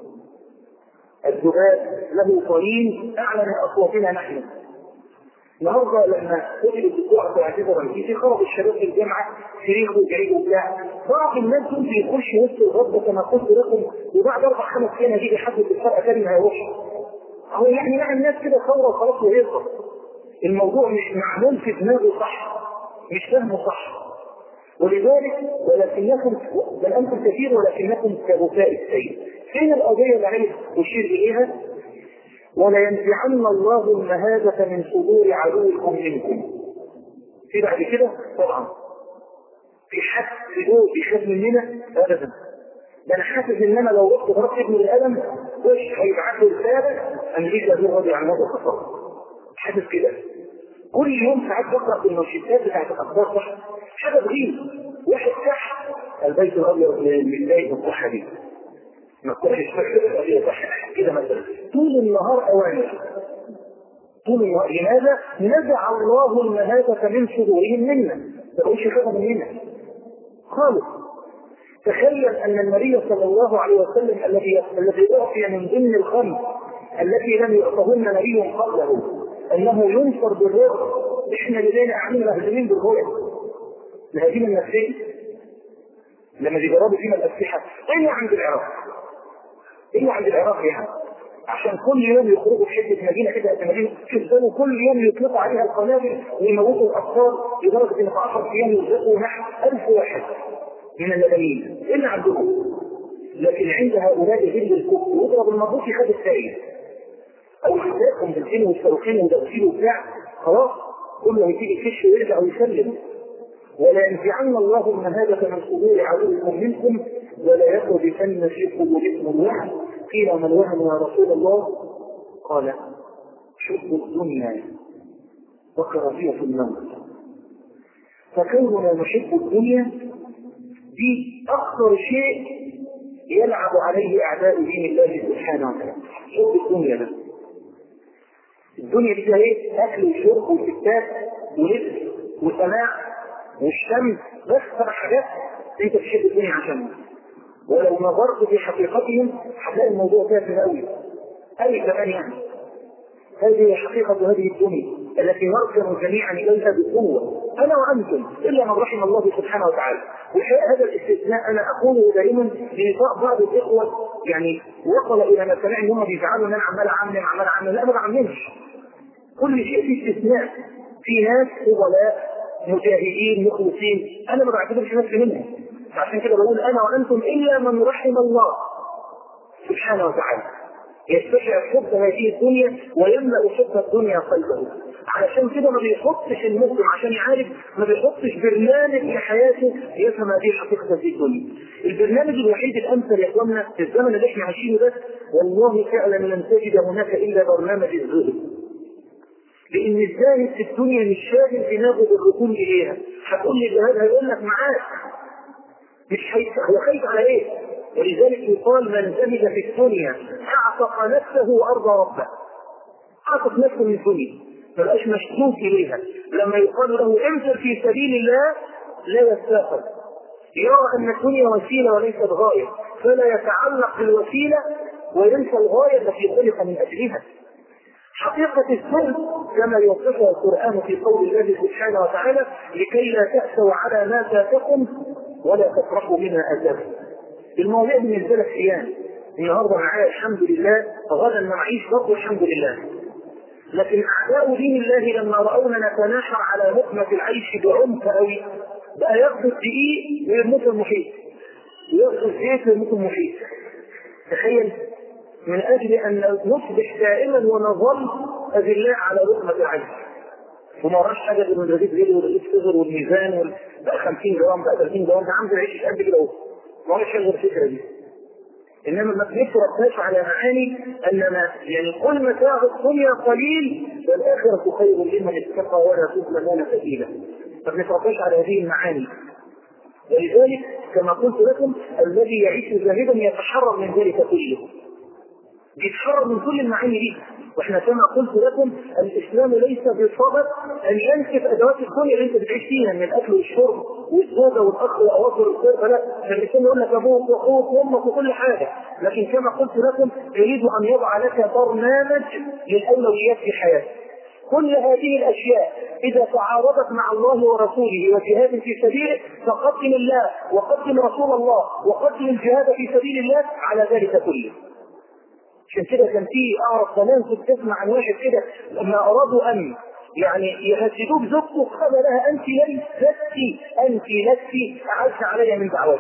الذباب له قرين اعلى من اصواتنا نحن. النهارده لما تجد الدكتور تعتذر الرئيسي خرج الشباب في الجامعه شريك وجريء وبتاع، بعض الناس دول بيخش وسط الغرب كما قلت لكم، وبعد 4-5 ايام يجي حد بالفرقه تاني هيروح. هو يعني مع الناس كده ثوره وخلاص ويرضى. الموضوع مش معمول في دماغه صح، مش فهمه صح. ولذلك ولكنكم بل انتم كثير ولكنكم كغثاء السيل. فين القضيه اللي عايز اشير اليها؟ ولينزعن الله المهابة من صدور عدوكم منكم. في بعد كده طبعا في حد في دول بيخاف مننا ابدا. ده انا حاسس ان انا لو رحت ضربت ابن القلم وش هيبعت له رساله امريكا دي راضي عن هذا الخطر. حاسس كده كل يوم ساعات بقرا في المنشطات بتاعت الاخبار صح حاجه تغيب. واحد صح البيت الابيض متضايق من الصحه دي ما تروحش كده مثلا طول النهار اوامر طول النهار. لماذا؟ نزع الله المهابة من صدورهم منا، ما تقولش خاف مننا خالص. تخيل ان النبي صلى الله عليه وسلم الذي اعطي من ضمن الخمس التي لم يعطهن نبي قبله انه ينصر بالرعب، احنا لدينا اعمال مهزومين بالرعب الهزيمه النفسيه. لما بيجربوا فينا الاسلحه الا عند العراق، الا عند العراق يعني عشان كل يوم يخرجوا في حته مدينه كده مدينه يفضلوا كل يوم يطلقوا عليها القنابل ويموتوا الاطفال لدرجه ان في 10 ايام يزقوا نحو 1000 واحد من المدنيين الا عندهم. لكن عند هؤلاء جل الكفر يضرب المربوط في خد السائل او يحتاجهم بالسن والصاروخين ودوسين وبتاع خلاص كله هيجي يكش ويرجع ويسلم. ولا ينزعن الله المهابة من صدور عدوكم منكم ولا يقذفن في قلوبكم الوهن. قيل ما الوهن يا رسول الله؟ قال حب الدنيا وكراهية الموت. فكوننا نحب الدنيا دي اكثر شيء يلعب عليه اعداء دين الله سبحانه وتعالى. حب الدنيا ده، الدنيا دي ايه؟ اكل وشرب وستات ولبس وسماع والشمس، بس 7 حاجات انت تحب الدنيا عشانها. ولو نظرت في حقيقتهم هتلاقي الموضوع تافه قوي قوي كمان يعني. هذه حقيقة هذه الدنيا. التي نركن جميعا اليها بقوه انا وانتم الا من رحم الله سبحانه وتعالى. والحقيقه هذا الاستثناء انا اقوله دائما لنساء بعض الاخوه، يعني وصل الى ما سمع ان هم بيزعلوا ان انا عمال اعمم. لا ما بعممش، كل شيء فيه استثناء. في ناس فضلاء مجاهدين مخلصين انا ما بعتبرش نفسي منهم، عشان كده بقول انا وانتم الا من رحم الله سبحانه وتعالى يستشعر حب هذه الدنيا ويملا حب الدنيا قلبه. علشان كده ما بيحطش المسلم عشان يعرف، ما بيحطش برنامج لحياته يفهم هذه الحقيقه في الدنيا. البرنامج الوحيد الامثل يا اخواننا في الزمن اللي احنا عايشينه ده، والله فعلا لن تجد هناك الا برنامج الزهد. لان الزاهد في الدنيا مش شاغل دماغه بالركون اليها. هتقول لي الجهاد، هيقول لك معاك، مش هو خايف على ايه؟ ولذلك يقال من زهد في الدنيا اعتق نفسه وارضى ربه. اعتق نفسه من الدنيا ما بقاش مشدود اليها. لما يقال له انفر في سبيل الله لا يستاخر، يرى ان الدنيا وسيله وليست غايه، فلا يتعلق بالوسيله وينسى الغايه التي خلق من اجلها. حقيقة السلم كما يوصفها القرآن في قول الله سبحانه وتعالى لكي لا تأسوا على ما فاتكم ولا تفرحوا منها أسفا. المواضيع بالنسبة لك أيام، النهارده معايا الحمد لله، غدا ما معيش برضه الحمد لله. لكن أعداء دين الله لما رأونا نتناحر على لقمة العيش بعمق قوي بقى ياخذ الدقيق ويرموه في المحيط، وياخذ الزيت ويرموه في المحيط. تخيل، من أجل أن نصبح دائما ونظل أذلاء على لقمة العيش. وما راش حاجة من الرغيف غير والرغيف صغر والميزان بقى 50 جرام بقى 30 جرام، ده عامل العيش قد كده اهو. ما راش غير الفكرة دي. إنما ما بنتركناش على معاني أننا يعني كل متاع الدنيا قليل والآخرة خير لمن اتقى ولا تظلمون فتيلا. ما بنتركناش على هذه المعاني. ولذلك كما قلت لكم الذي يعيش زاهدا يتحرر من ذلك كله، بيتحرر من كل المعاني دي. واحنا كما قلت لكم الاسلام ليس بصدد ان ينسف ادوات الدنيا اللي انت بتعيش فيها من الاكل والشرب والزوجه والاخ واواصر الصرفه. لا، الاسلام يقول لك ابوك واخوك وامك وكل حاجه، لكن كما قلت لكم يريد ان يضع لك برنامج للاولويات في حياتك. كل هذه الاشياء اذا تعارضت مع الله ورسوله وجهاد في سبيله فقدم الله وقدم رسول الله وقدم الجهاد في سبيل الله على ذلك كله. عشان كده كان في اعرف زمان كنت تسمع عن واحد كده لما ارادوا ان يعني يهددوه بزوجته قال لها انت لست اعز علي من دعوتي.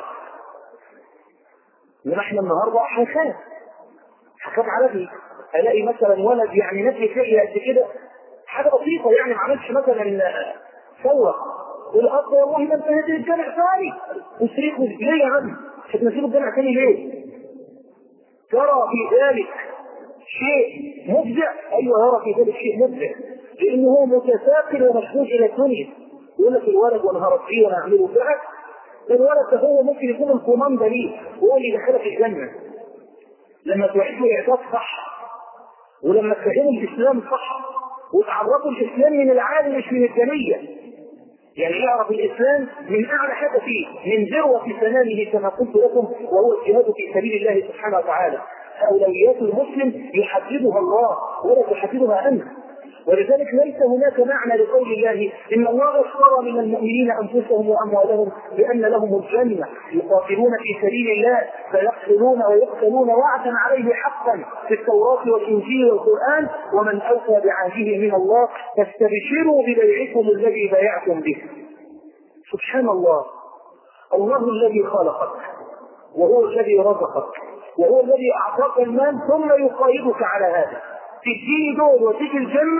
انما احنا النهارده هخاف على ابني، الاقي مثلا ولد يعني نفسي فيه قد كده حاجه بسيطه يعني ما عملش مثلا ثوره، والاب والله ما انت هتنزل الجامع ثاني وصريخ ليه يا عم؟ هتنزله الجامع ثاني ليه؟ ترى في ذلك شيء مفزع؟ ايوه يرى في ذلك شيء مفزع، لانه هو متساقل ومشغول الى الدنيا. يقول لك الولد وانا هربيه وانا اعمله بالعكس، الولد ده هو ممكن يكون الكوماندا ليه، هو اللي دخلك الجنه. لما توحده اعتقاد صح، ولما تفهموا الاسلام صح، وتعرفوا الاسلام من العالم مش من الجنيه. يعني يعرف الاسلام من اعلى حاجه فيه، من ذروه سنامه كما قلت لكم، وهو الجهاد في سبيل الله سبحانه وتعالى. اولويات المسلم يحددها الله ولا تحددها انت. ولذلك ليس هناك معنى لقول الله ان الله اشترى من المؤمنين انفسهم واموالهم بان لهم الجنه يقاتلون في سبيل الله فيقتلون ويقتلون وعدا عليه حقا في التوراه والانجيل والقران، ومن اوفى بعهده من الله فاستبشروا ببيعكم الذي بايعتم به. سبحان الله، الله الذي خلقك وهو الذي رزقك وهو الذي اعطاك المال ثم يقايدك على هذا. تديني دول وتيجي الجنة،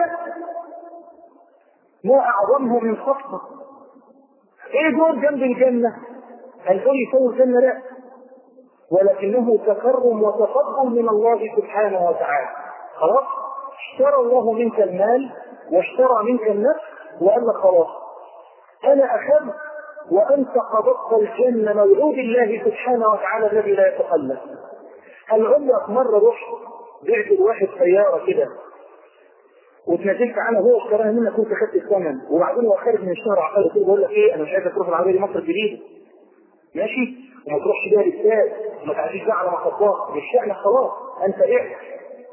ما أعظمه من صفقة. إيه دول جنب الجنة؟ هل دول يسوي الجنة؟ لا، ولكنه تكرم وتفضل من الله سبحانه وتعالى. خلاص، اشترى الله منك المال واشترى منك النفس وقال لك خلاص أنا أخذت وأنت قبضت الجنة موعود الله سبحانه وتعالى الذي لا يتخلف. هل عمرك مرة رحت بعت الواحد سيارة كده وتنزلت عنها هو اشتراها منك كنت خدت الثمن، وبعدين هو خارج من الشهر عقاري كده بقول لك ايه انا مش عايز تروح العربيه دي مصر الجديده ماشي، وما تروحش بيها للساد وما تعديش بقى على محطات، مش احنا خلاص انت بعت.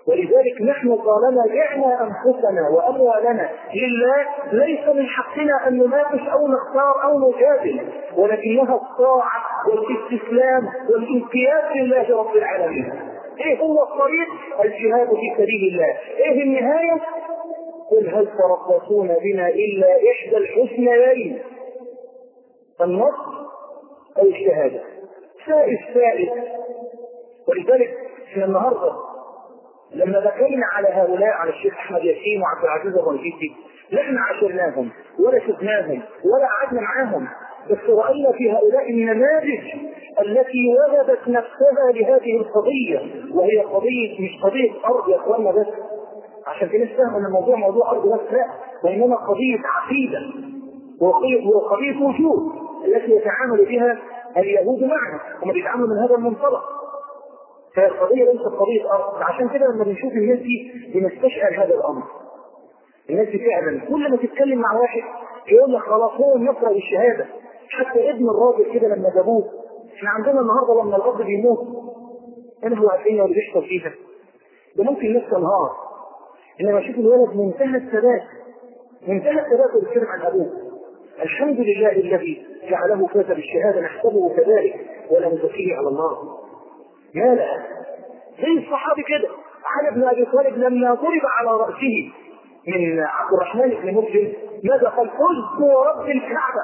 ولذلك نحن طالما جعنا انفسنا واموالنا لله ليس من حقنا ان نناقش او نختار او نجادل، ولكنها الطاعه والاستسلام والانقياد لله رب العالمين. ايه هو الطريق؟ الجهاد في سبيل الله. ايه النهايه؟ قل هل تربصون بنا الا احدى الحسنيين، النصر او الشهاده. سائل. ولذلك احنا النهارده لما بكينا على هؤلاء، على الشيخ احمد ياسين وعبد العزيز الرنجيتي، لا احنا عاشرناهم ولا شفناهم ولا قعدنا معاهم، بس راينا في هؤلاء النماذج التي وجدت نفسها لهذه القضيه، وهي قضيه مش قضيه ارض يا اخواننا بس، عشان في ناس فاهمه ان الموضوع موضوع ارض بس، لا، وانما قضيه عقيده وقضيه وجود التي يتعامل بها اليهود معنا، هم بيتعاملوا من هذا المنطلق. فالقضيه ليست قضيه ارض، عشان كده لما بنشوف الناس دي بنستشعر هذا الامر. الناس دي فعلا كل ما تتكلم مع واحد يقول لك خلاص هو النصر والشهاده. حتى ابن الراجل كده لما جابوه، احنا عندنا النهارده لما الاب بيموت انا هو عارفين اللي بيحصل فيها ده ممكن الناس تنهار، انما اشوف الولد منتهى الثبات ويتكلم عن ابوه. الحمد لله الذي جعله فاز بالشهاده، نحسبه كذلك ولا نزكيه على الله. ما لا زي الصحابي كده، علي بن ابي طالب لما ضرب على راسه من عبد الرحمن بن مرجل ماذا قال؟ قلت ورب الكعبه.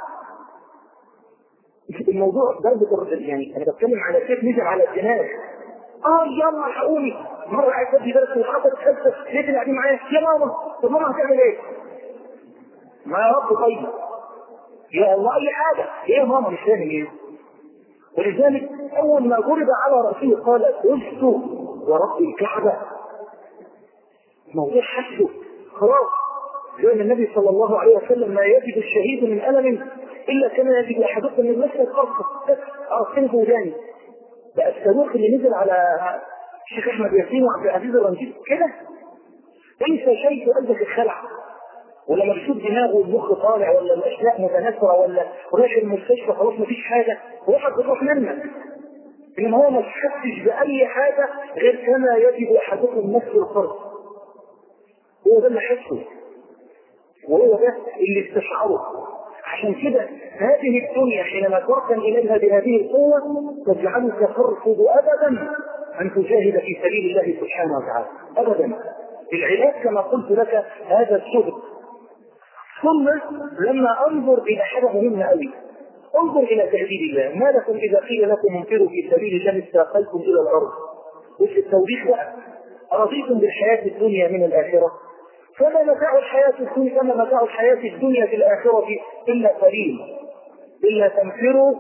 الموضوع ضربه يعني انا بتكلم على سيف نزل على الجناح. يلا الحقوني، مره قاعد بدي درس وحطت خمسه ليه اللي قاعدين معايا يا ماما، طب ماما هتعمل ايه؟ ما يا رب طيب يا الله اي حاجه، ايه يا ماما مش فاهم ايه. ولذلك اول ما ضرب على راسه قال قلت ورب الكعبه. موضوع حسه خلاص، لان النبي صلى الله عليه وسلم ما يجد الشهيد من الم الا كما يجد احدكم من مسك القرصه اعصنه وداني. بقى الصاروخ اللي نزل على الشيخ احمد ياسين وعبد العزيز الرنجيتي كده انسى شيء في قلبك الخلع، ولما تشوف دماغه والمخ طالع ولا الاشلاء متناثره ولا رايح المستشفى خلاص مفيش حاجه روحك بتروح منك. انما هو ما تحسش باي حاجه غير كما يجب احدكم نفس القرص. هو ده اللي حسه وهو ده اللي استشعره. عشان كده هذه الدنيا حينما تركن اليها بهذه القوه تجعلك ترفض ابدا ان تجاهد في سبيل الله سبحانه وتعالى ابدا. العلاج كما قلت لك هذا الشغل. ثم لما انظر الى حاجه مهمه قوي، انظر الى تهديد الله. ما لكم اذا قيل لكم انفروا في سبيل الله استاقلتم الى الارض؟ وفي التوبيخ بقى ارضيتم بالحياه الدنيا من الاخره؟ فما متاع الحياه الدنيا في الاخره الا قليل، الا تنفروا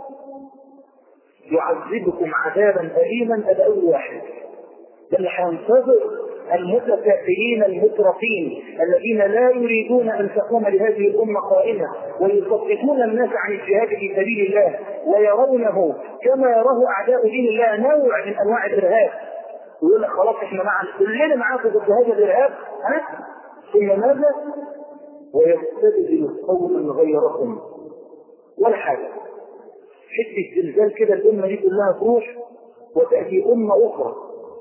يعذبكم عذابا اليما. هذا اول واحد. ده اللي هينتظر المتكافئين المترفين الذين لا يريدون ان تقوم لهذه الامه قائمه ويصدقون الناس عن الجهاد في سبيل الله ويرونه كما يراه اعداء دين الله نوع من انواع الارهاب. ويقول لك خلاص احنا كلنا معاكم ضد هذا الارهاب. ثم ماذا؟ ويستبدل قوما غيركم ولا حاجه. حته زلزال كده الامه دي كلها تروح وتاتي امه اخرى.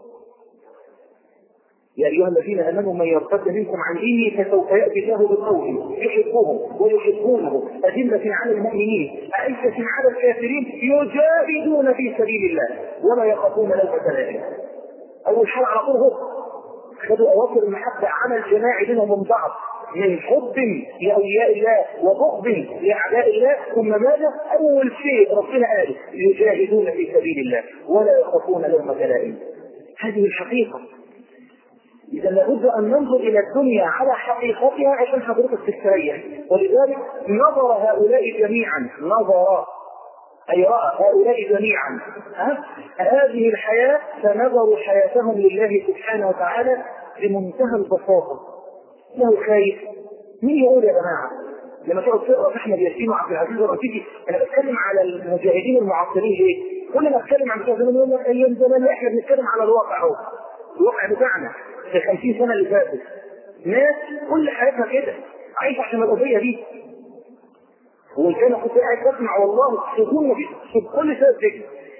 يا ايها الذين امنوا من يرتد منكم عن دينه فسوف ياتي الله بقوم يحبهم ويحبونه اذله على المؤمنين اعزه على الكافرين يجاهدون في سبيل الله ولا يخافون لومه لائم. اول حاجه على طول هو خدوا اواخر المحبه، عمل جماعي بينهم من بعض من حب لاولياء الله وبغض لاعداء الله. ثم ماذا؟ اول شيء ربنا قال يجاهدون في سبيل الله ولا يخافون لومه لائم. هذه الحقيقه. إذا لابد أن ننظر إلى الدنيا على حقيقتها عشان حضرتك تستريح. ولذلك نظر هؤلاء جميعا، أي رأى هؤلاء جميعا هذه الحياة فنظروا حياتهم لله سبحانه وتعالى بمنتهى البساطة. له خايف مين يقول يا جماعة؟ لما تقعد تقرأ أحمد ياسين وعبد العزيز الرنجيتي، أنا بتكلم على المجاهدين المعاصرين ليه؟ كل ما أتكلم عن زمان يقول لك أيام زمان، إحنا بنتكلم على الواقع أهو، الواقع بتاعنا في 50 سنة اللي فاتت. ناس كل حياتها كده عايشة عشان القضية دي. وكان كنت قاعد بسمع والله سجون في كل سبب كده.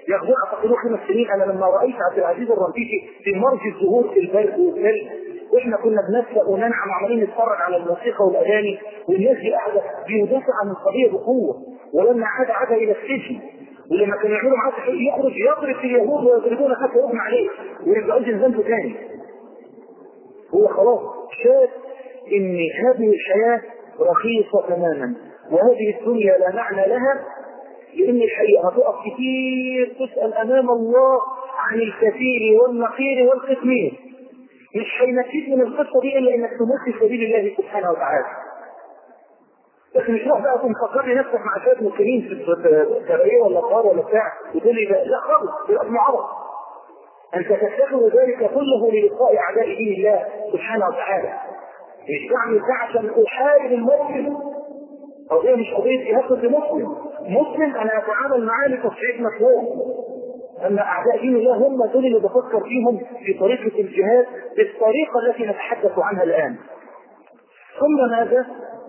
ياخذون اعتقدوا 5 سنين. انا لما رايت عبد العزيز الرنتيشي في مرج الظهور في البرد والثلج واحنا كنا بنسرق وننعم وعمالين نتفرج على الموسيقى والاغاني والناس دي قاعده بيدافع عن القضيه بقوه، ولما عاد الى السجن ولما كانوا يعملوا معاه تحقيق يخرج يضرب في اليهود ويضربون حتى يغمى عليه ويرجعوا ذنبه ثاني. هو خلاص شاف ان هذه الحياه رخيصه تماما وهذه الدنيا لا معنى لها، لان الحقيقه هتقف كتير تسال امام الله عن الكثير والنقير والقسمين. مش هينفيك من القصه دي الا انك تموت في سبيل الله سبحانه وتعالى. بس مش روح بقى تفكر نفسك مع شويه مسلمين في التربيه ولا قار ولا بتاع وتقول لي لا خالص يبقى ابن عرب. انت تتخذ ذلك كله للقاء اعداء دين الله سبحانه وتعالى. مش بعمل ده عشان احارب المسلم، قضيه مش قضيه جهاد ضد مسلم انا اتعامل معاه لتصحيح مفهوم. اما اعداء دين الله هم دول اللي بفكر فيهم في طريقه الجهاد بالطريقه التي نتحدث عنها الان. ثم ماذا؟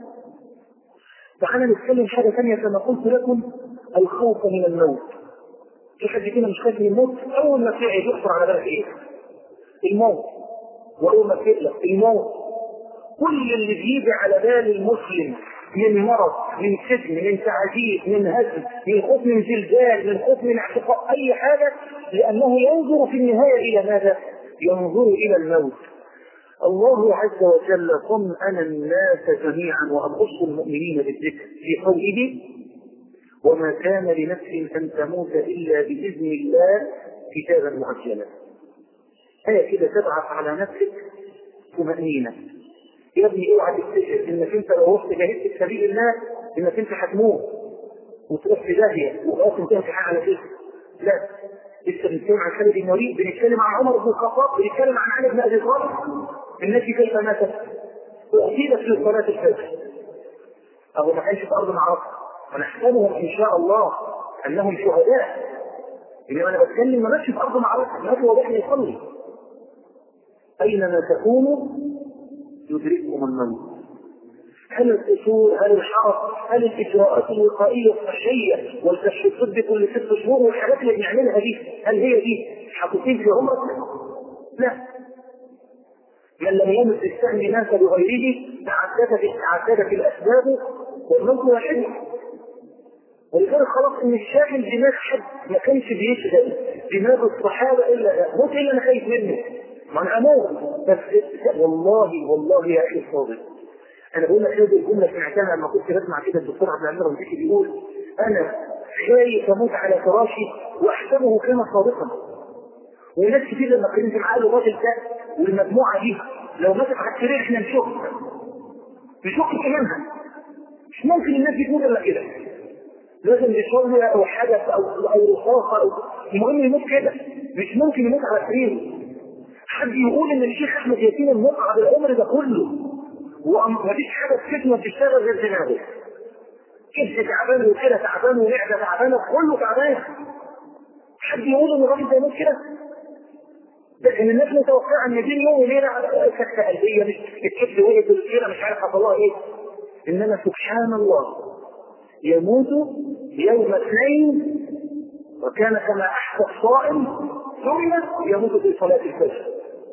تعالى نتكلم حاجه ثانيه كما قلت لكم، الخوف من الموت. في حد فينا مش خايف من الموت؟ اول ما تلاقي يخطر على بالك ايه؟ الموت. واول ما تقلق الموت. كل اللي بيجي على بال المسلم من مرض، من سجن، من تعذيب، من هزم، من خوف من زلزال، من خوف من اعتقاء اي حاجه، لانه ينظر في النهايه الى ماذا؟ ينظر الى الموت. الله عز وجل طمأن الناس جميعا وأخص المؤمنين بالذكر في قوله وما كان لنفس أن تموت إلا بإذن الله كتابا مؤجلا. آية كده تبعث على نفسك طمأنينة. يا ابني اوعى تفتكر انك انت لو رحت جاهدت في سبيل الله انك انت هتموت وتروح في داهيه وخلاص انتهى في حاجه على كده. لا، لسه بنتكلم عن خالد بن الوليد، بنتكلم عن عمر بن الخطاب، بنتكلم عن علي بن ابي طالب. الناس كيف ماتت؟ واصيبت في صلاه الفجر. او ما كانش في ارض معركه، ونحسبهم ان شاء الله انهم شهداء. انما انا بتكلم ما ماتش في ارض معركه، مات وهو يصلي. اينما تكونوا يدرككم الموت. هل القصور، هل الحرس، هل الاجراءات الوقائيه الصحيه والكشف الطبي كل 6 شهور والحاجات اللي بنعملها دي، هل هي دي حقيقيه في عمرك؟ لا. من لم يمت السهم ناس بغيره تعددت الاسباب والموت واحد. ولذلك خلاص ان الشاغل دماغ حد ما كانش بيشغل دماغ الصحابه الا ده، موت الا انا خايف منه. ما انا اموت بس والله يا اخي الصادق، انا بقول لك هذه الجمله سمعتها لما كنت بسمع كده الدكتور عبد العزيز الرنتيشي بيقول انا خايف اموت على فراشي واحسبه كان صادقا. وناس كتير لما كنت معاه الراجل ده والمجموعه دي لو ماتت على السرير احنا نشك ايمانها. مش ممكن الناس دي تقول الا كده، لازم بشويه او حدث او رصاصه او المهم يموت كده. مش ممكن يموت على السرير. حد يقول ان الشيخ احمد ياسين المقعد العمر ده كله ومفيش حاجه في جسمه بتشتغل غير دماغه. كبد تعبان وكده تعبان ومعده تعبانه كله تعبان. حد يقول ان الراجل ده يموت كده؟ لكن الناس متوقعه ان دي يوم وليله سكته قلبيه، مش الكبد وقف والكلى مش عارف حصل لها ايه. انما سبحان الله يموت يوم 2 وكان كما احدث صائم ثم يموت في صلاه الفجر.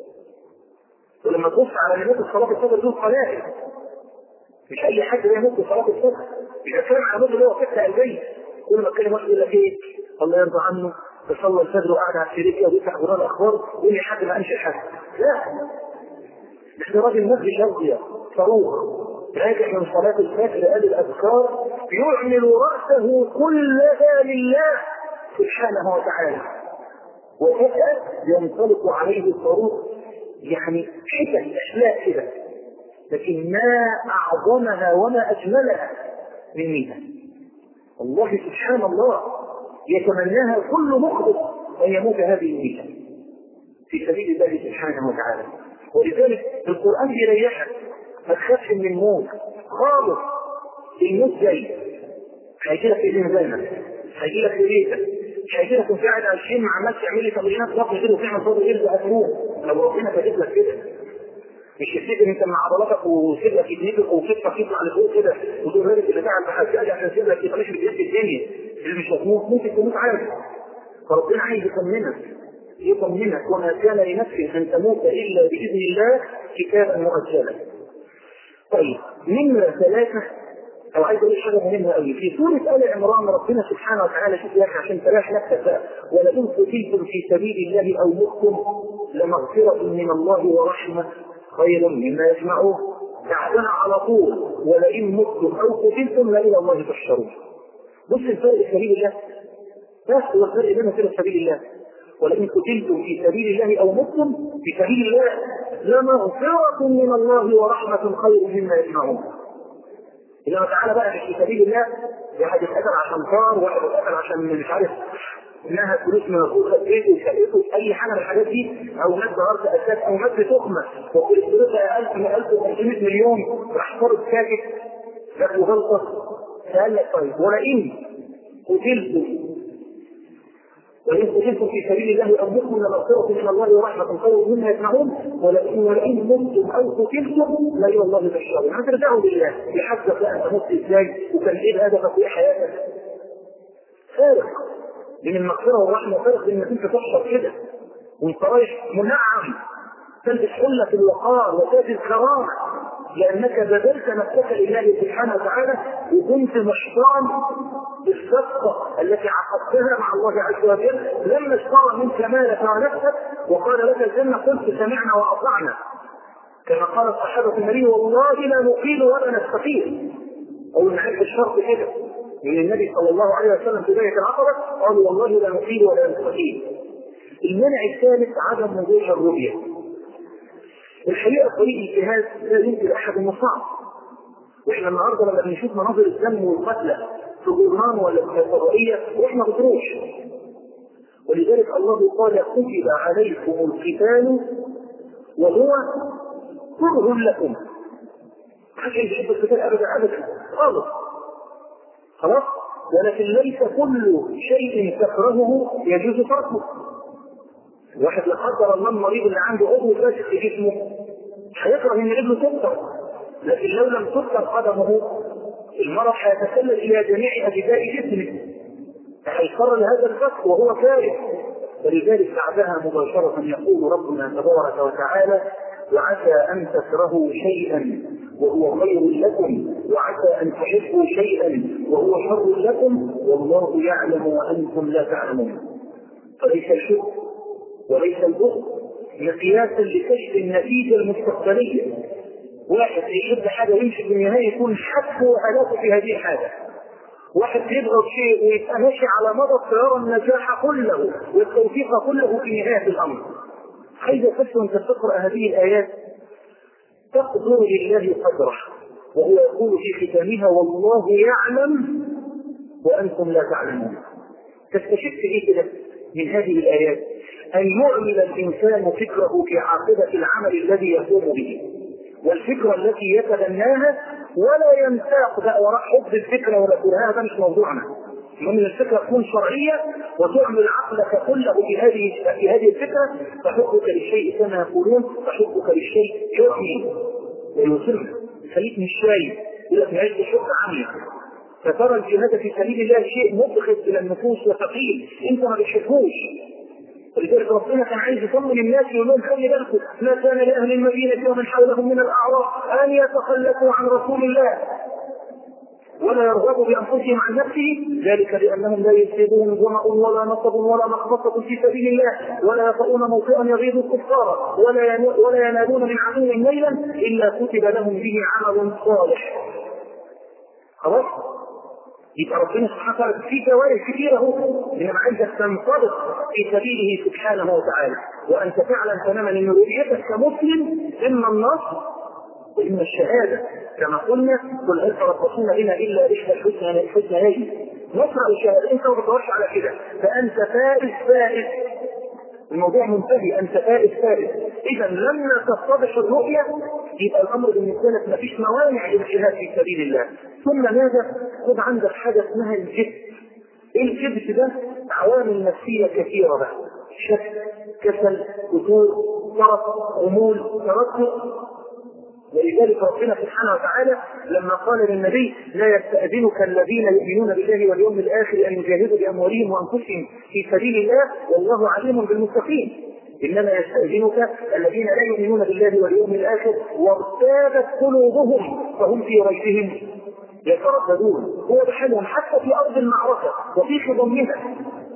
ولما تبص على اللي يموت في صلاه الفجر دول قلائل، مش اي حد يموت في صلاه الفجر. اذا كان على موت اللي هو سكته قلبيه كل ما اتكلم واحد يقول لك ايه الله يرضى عنه تصلى الفجر وقعد على السرير كده ويفتح جرار الاخبار ويقول لي حد ما قامش حاجه. لا، احنا راجل مجري شرقيه صاروخ راجع من صلاه الفجر قال الاذكار يعمل راسه كلها لله سبحانه وتعالى، وفجاه ينطلق عليه الصاروخ يعني حتت اشلاء كده، لكن ما اعظمها وما اجملها من ميزه. والله سبحان الله يتمناها كل مخلص ان يموت هذه الميزه في سبيل الله سبحانه وتعالى. ولذلك القران بيريحك ما تخافش من الموت خالص. الموت جاي هيجي لك في زنزانه، هيجي لك في بيتك، مش هيجي لك وانت قاعد على الشيم عمال تعمل لي تمرينات ضغط كده وتعمل صوت غير ده هتموت لو ربنا كاتب لك كده. مش تفتكر انت مع عضلاتك وسيب لك ايديك وكتفك يطلع لفوق كده وتقول الراجل اللي قاعد بحاجه عشان تسيب لك يبقى مش بيد الدنيا اللي مش هتموت ممكن تموت عادي. فربنا عايز يطمنك وما كان لنفس ان تموت الا باذن الله كتابا مؤجلا. طيب نمرة 3 او عايز اقول حاجه مهمه قوي في سوره ال عمران. ربنا سبحانه وتعالى شوف يا اخي عشان تريح نفسك بقى، ولئن قتلتم في سبيل الله او متم لمغفره من الله ورحمه خير مما يجمعون. بعدها على طول ولئن متم او قتلتم لإلى الله تحشرون. بص الفرق في سبيل الله، بس هو الفرق بين سبيل الله ولئن قتلتم في سبيل الله او متم في سبيل الله لمغفرة من الله ورحمة خير مما يجمعون. إنما تعالى بقى في سبيل الله واحد يتقتل عشان طار، واحد يتقتل عشان مش عارف انها فلوس من اخوه خد بيته وشقته اي حاجه من الحاجات دي، او مات بغرض اساس او مات بتهمه وكل فلوسها 1000 من 1500 مليون راح صار ساكت جات له غلطه. فقال لك طيب ولئن قتلتم في سبيل الله او متم لمغفرة من الله ورحمة خير مما يجمعون. ولئن متم او قتلتم لإلى الله تحشرون. هترجعوا لله يحدث بقى انت مت ازاي وكان ايه هدفك وايه حياتك. فارق بين المغفرة والرحمة، فارق بين انك انت تحشر كده وانت رايح منعم تلبس حلة الوقار وتاج الكرامة لانك بذلت نفسك لله سبحانه وتعالى وكنت محترم بالصفقة التي عقدتها مع الله عز وجل لما اشترى منك مالك ونفسك وقال لك الجنة قلت سمعنا وأطعنا، كما قال الصحابة النبي والله لا نقيل ولا نستقيل. أو نعرف الشرط كده من النبي صلى الله عليه وسلم في بداية العقبة قالوا والله لا نقيل ولا نستقيل. المنع الثالث عدم وضوح الرؤية. الحقيقة طريق الجهاد لا يمكن أحد المصاعب، واحنا النهارده لما بنشوف مناظر الدم والقتلى في جرنان ولا في الفضائيه واحنا بتروش. ولذلك الله قال كتب عليكم القتال وهو كره لكم. محدش يحب القتال ابدا خالص، خلاص. ولكن ليس كل شيء تكرهه يجوز تركه. الواحد لا قدر الله المريض اللي عنده عضو فاسد في جسمه هيكره ان رجله تكسر، لكن لو لم تكسر قدمه المرض هيتسلل الى جميع اجزاء جسمه فهيضطر لهذا الفك وهو كارث. ولذلك بعدها مباشره يقول ربنا تبارك وتعالى وعسى ان تكرهوا شيئا وهو خير لكم وعسى ان تحبوا شيئا وهو شر لكم والله يعلم وانتم لا تعلمون. فليس الشك وليس البغض مقياسا لكشف النتيجه المستقبليه. واحد يحب حاجه يمشي في النهايه يكون حقه وهلاكه في هذه الحاجه. واحد يبغض شيء ويبقى ماشي على مدى الطياره النجاح كله والتوفيق كله في نهايه الامر. عايز بس وانت تقرا هذه الايات تقدر لله قدره وهو يقول في ختامها والله يعلم وانتم لا تعلمون. تستشف ايه كده من هذه الايات؟ ان يعمل الانسان فكره في عاقبه العمل الذي يقوم به والفكره التي يتبناها ولا ينساق بقى وراء حب الفكره ولا كلها. هذا مش موضوعنا. من الفكره تكون شرعيه وتعمل عقلك كله في هذه الفكره. فحبك للشيء كما يقولون فحبك للشيء يعمي ويصر خليك مش شايف يقول لك نعيش بحب عميق. فترى الجهاد في سبيل الله شيء مبغض الى النفوس وثقيل انت ما بتحبوش. ولذلك ربنا كان عايز يطمن الناس يقول لهم خلي بالكم ما كان لاهل المدينه ومن حولهم من الاعراب ان يتخلفوا عن رسول الله ولا يرغبوا بانفسهم عن نفسه ذلك لانهم لا يجدون ظمأ ولا نصب ولا مخبطه في سبيل الله ولا يطؤون موطئا يغيظ الكفار ولا ينالون من عدو ليلا الا كتب لهم به عمل صالح. خلاص يبقى ربنا سبحانه وتعالى في جوارح كثيره انما عايزك تنطلق في سبيله سبحانه وتعالى وانت تعلم تماما ان رؤيتك كمسلم اما النصر واما الشهاده كما قلنا قل هل تربصون بنا الا احدى الحسنيين نصر او شهاده. انت ما بتدورش على كده فانت فائز الموضوع منتهي. انت فائز اذا لما تتضح الرؤيه يبقى الامر بالنسبه لك ما فيش موانع للجهاد في سبيل الله. ثم ماذا؟ خذ عندك حاجه اسمها الجبت. ايه الجبت ده؟ عوامل نفسيه كثيره بقى شك كسل فتور طرف غمول تردد ولذلك ربنا سبحانه وتعالى لما قال للنبي لا يستأذنك الذين يؤمنون بالله واليوم الآخر أن يجاهدوا بأموالهم وأنفسهم في سبيل الله والله عليم بالمتقين. إنما يستأذنك الذين لا يؤمنون بالله واليوم الآخر وارتابت قلوبهم فهم في ريبهم يترددون. هو بحالهم حتى في أرض المعركة وفي خضمها.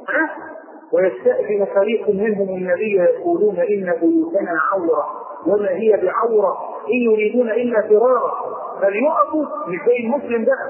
ويستأذن فريق منهم النبي يقولون إن بيوتنا عورة وما هي بعورة إن يريدون إلا فرارا. فليقفوا مش زي المسلم بقى.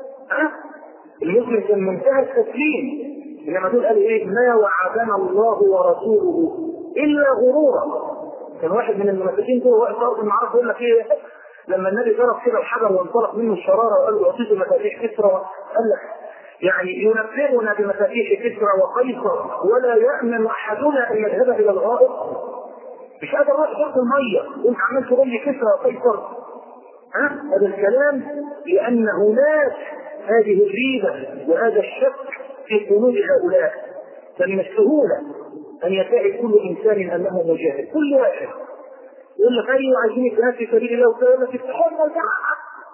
المسلم كان منتهى التسليم، إنما دول قالوا إيه؟ ما وعدنا الله ورسوله إلا غرورا. كان واحد من المنافقين كده واقف في أرض المعركة يقول لك إيه؟ لما النبي ضرب كده الحجر وانطلق منه الشرارة وقال له أعطيته مفاتيح كسرى، قال لك يعني ينبئنا بمفاتيح كسرى وقيصر ولا يأمن أحدنا أن يذهب إلى الغائط. مش قادر اروح شرط المية وانت عمال تقول لي كسرى وقيصر. هذا الكلام لأن هناك هذه الريبة وهذا الشك في قلوب هؤلاء. فمن السهولة أن يدعي كل إنسان أنه مجاهد. كل واحد يقول لك أيوه عايزين الجهاد في سبيل الله وكذا لك تحمل الجامعة.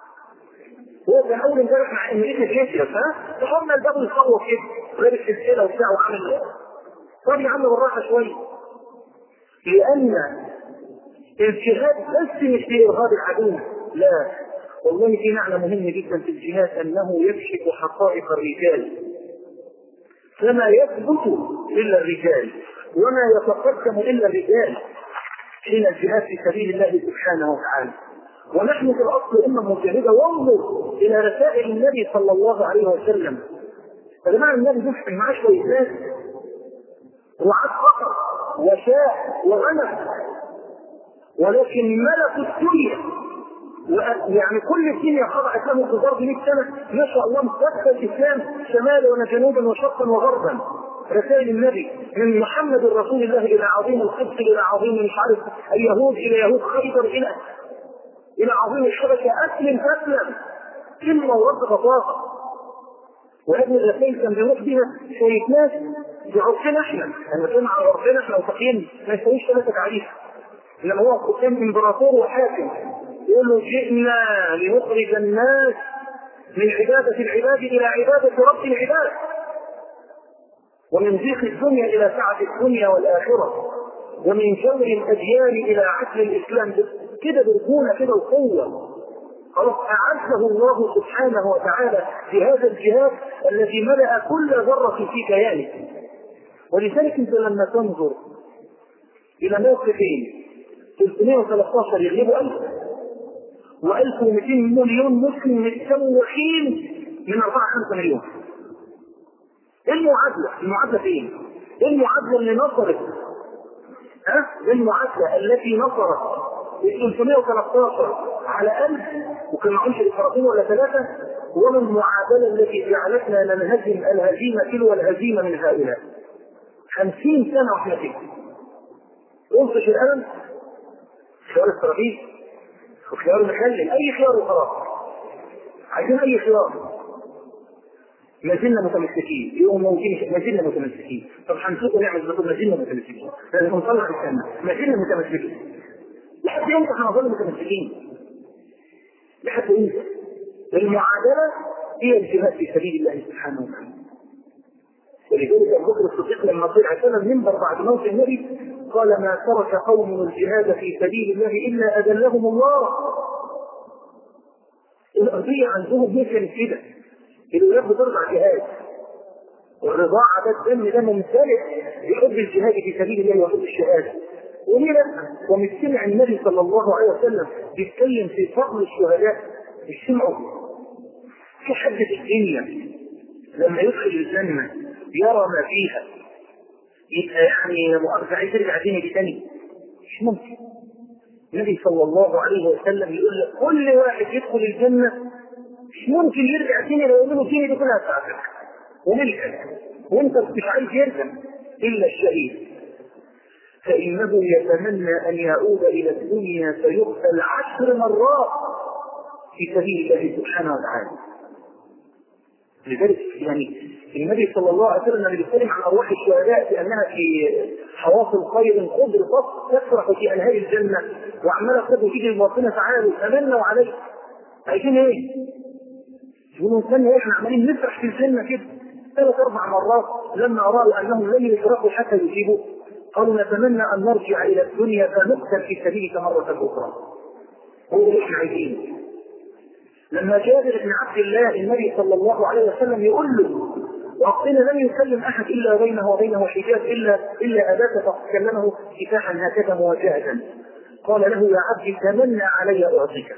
هو كان أول امبارح مع أمريكا جيسيس تحمل الباب ويصور كده ولابس سلسلة وبتاع وعامل ايه؟ طب يا عم بالراحة شوية. لأن الجهاد بس مش لإرهاب العدو، لا والله في معنى مهم جدا في الجهاد أنه يكشف حقائق الرجال فما يثبت إلا الرجال وما يتقدم إلا الرجال حين الجهاد في سبيل الله سبحانه وتعالى. ونحن في الأصل أمة مجاهدة. وانظر إلى رسائل النبي صلى الله عليه وسلم. فجماعة النبي دفع معاه شوية ناس وعاد فقر وشاء وغنم، ولكن ملك الدنيا يعني كل الدنيا خضعت له في ضرب 100 سنة ما شاء الله مستقبل الإسلام شمالا وجنوبا وشرقا وغربا. رسائل النبي من محمد رسول الله إلى عظيم القدس إلى عظيم مش عارف اليهود إلى يهود خيبر إلى عظيم الشبكة أسلم كلمة ورد غطاء. وهذه الرسائل كان بيروح بها شوية ناس بعرفنا احنا لما كان على عرفنا احنا وتقييم ما يسويش ثلاثة تعريف. انما هو قدام امبراطور وحاكم يقول له جئنا لنخرج الناس من عبادة العباد إلى عبادة رب العباد ومن ضيق الدنيا إلى سعة الدنيا والآخرة ومن جور الأديان إلى عدل الإسلام. كده برجولة كده وقوة. خلاص أعزه الله سبحانه وتعالى في هذا الجهاد الذي ملأ كل ذرة في كيانه. ولذلك انت لما تنظر إلى موقفين 313 يغلبوا 1000 و1200 مليون مسلم متسوحين من 4-5 مليون. ايه المعادلة فين؟ ايه المعادلة اللي نصرت؟ المعادلة التي نصرت 313 على 1000 وكان معهمش الإسرائيل ولا 3 ومن المعادلة التي جعلتنا ننهزم الهزيمة تلو الهزيمة من هؤلاء 50 سنة واحنا فيه. انصش الآن خيار استراتيجي وخيار مخلل أي خيار وخلاص. عايزين أي خيار. ما زلنا متمسكين يوم موجين ما زلنا متمسكين. طب هنشوف نعمل ما زلنا متمسكين لازم نطلع السنة ما زلنا متمسكين لحد امتى هنظل متمسكين؟ لحد امتى؟ المعادلة هي الجهاد في سبيل الله سبحانه وتعالى. ولذلك ابو بكر الصديق لما طلع سنة المنبر بعد موت النبي قال ما ترك قوم الجهاد في سبيل الله إلا أذلهم الله. الأرضية عندهم هي كانت كده الولاد بترضع جهاد والرضاعة ده الدم ده ممتلئ بحب الجهاد في سبيل الله وحب الشهادة. وليه لا؟ ومستمع النبي صلى الله عليه وسلم بيتكلم في فضل الشهداء السمعوا في حد في الدنيا لما يدخل الجنة يرى ما فيها يبقى يعني مؤخذ عايز يرجع ديني تاني مش ممكن. النبي صلى الله عليه وسلم يقول لك كل واحد يدخل الجنة مش ممكن يرجع ديني لو يقولوا ديني دي كلها ساعتك وملكك وانت مش عايز يرجع إلا الشهيد فإنه يتمنى أن يعود إلى الدنيا فيقتل 10 مرات في سبيل الله سبحانه وتعالى. لذلك يعني النبي صلى الله عليه وسلم لما بيتكلم عن ارواح الشهداء بانها في حواصل خير خضر تفرح في انهار الجنه وعماله تدعو تيجي لربنا تعالى تمنوا عليه. عايزين ايه؟ يقولوا استنى احنا عمالين نفرح في الجنه كده 3 4 مرات لما راوا انهم لم يشركوا حتى يجيبوا قالوا نتمنى ان نرجع الى الدنيا فنقتل في سبيلك مره اخرى. هو اللي احنا عايزينه. لما جابر بن عبد الله النبي صلى الله عليه وسلم يقول له ربنا لم يكلم احد الا بينه وبينه حجاب الا اباك فكلمه كفاحا هكذا مواجهه. قال له يا عبدي تمنى علي اعطيك.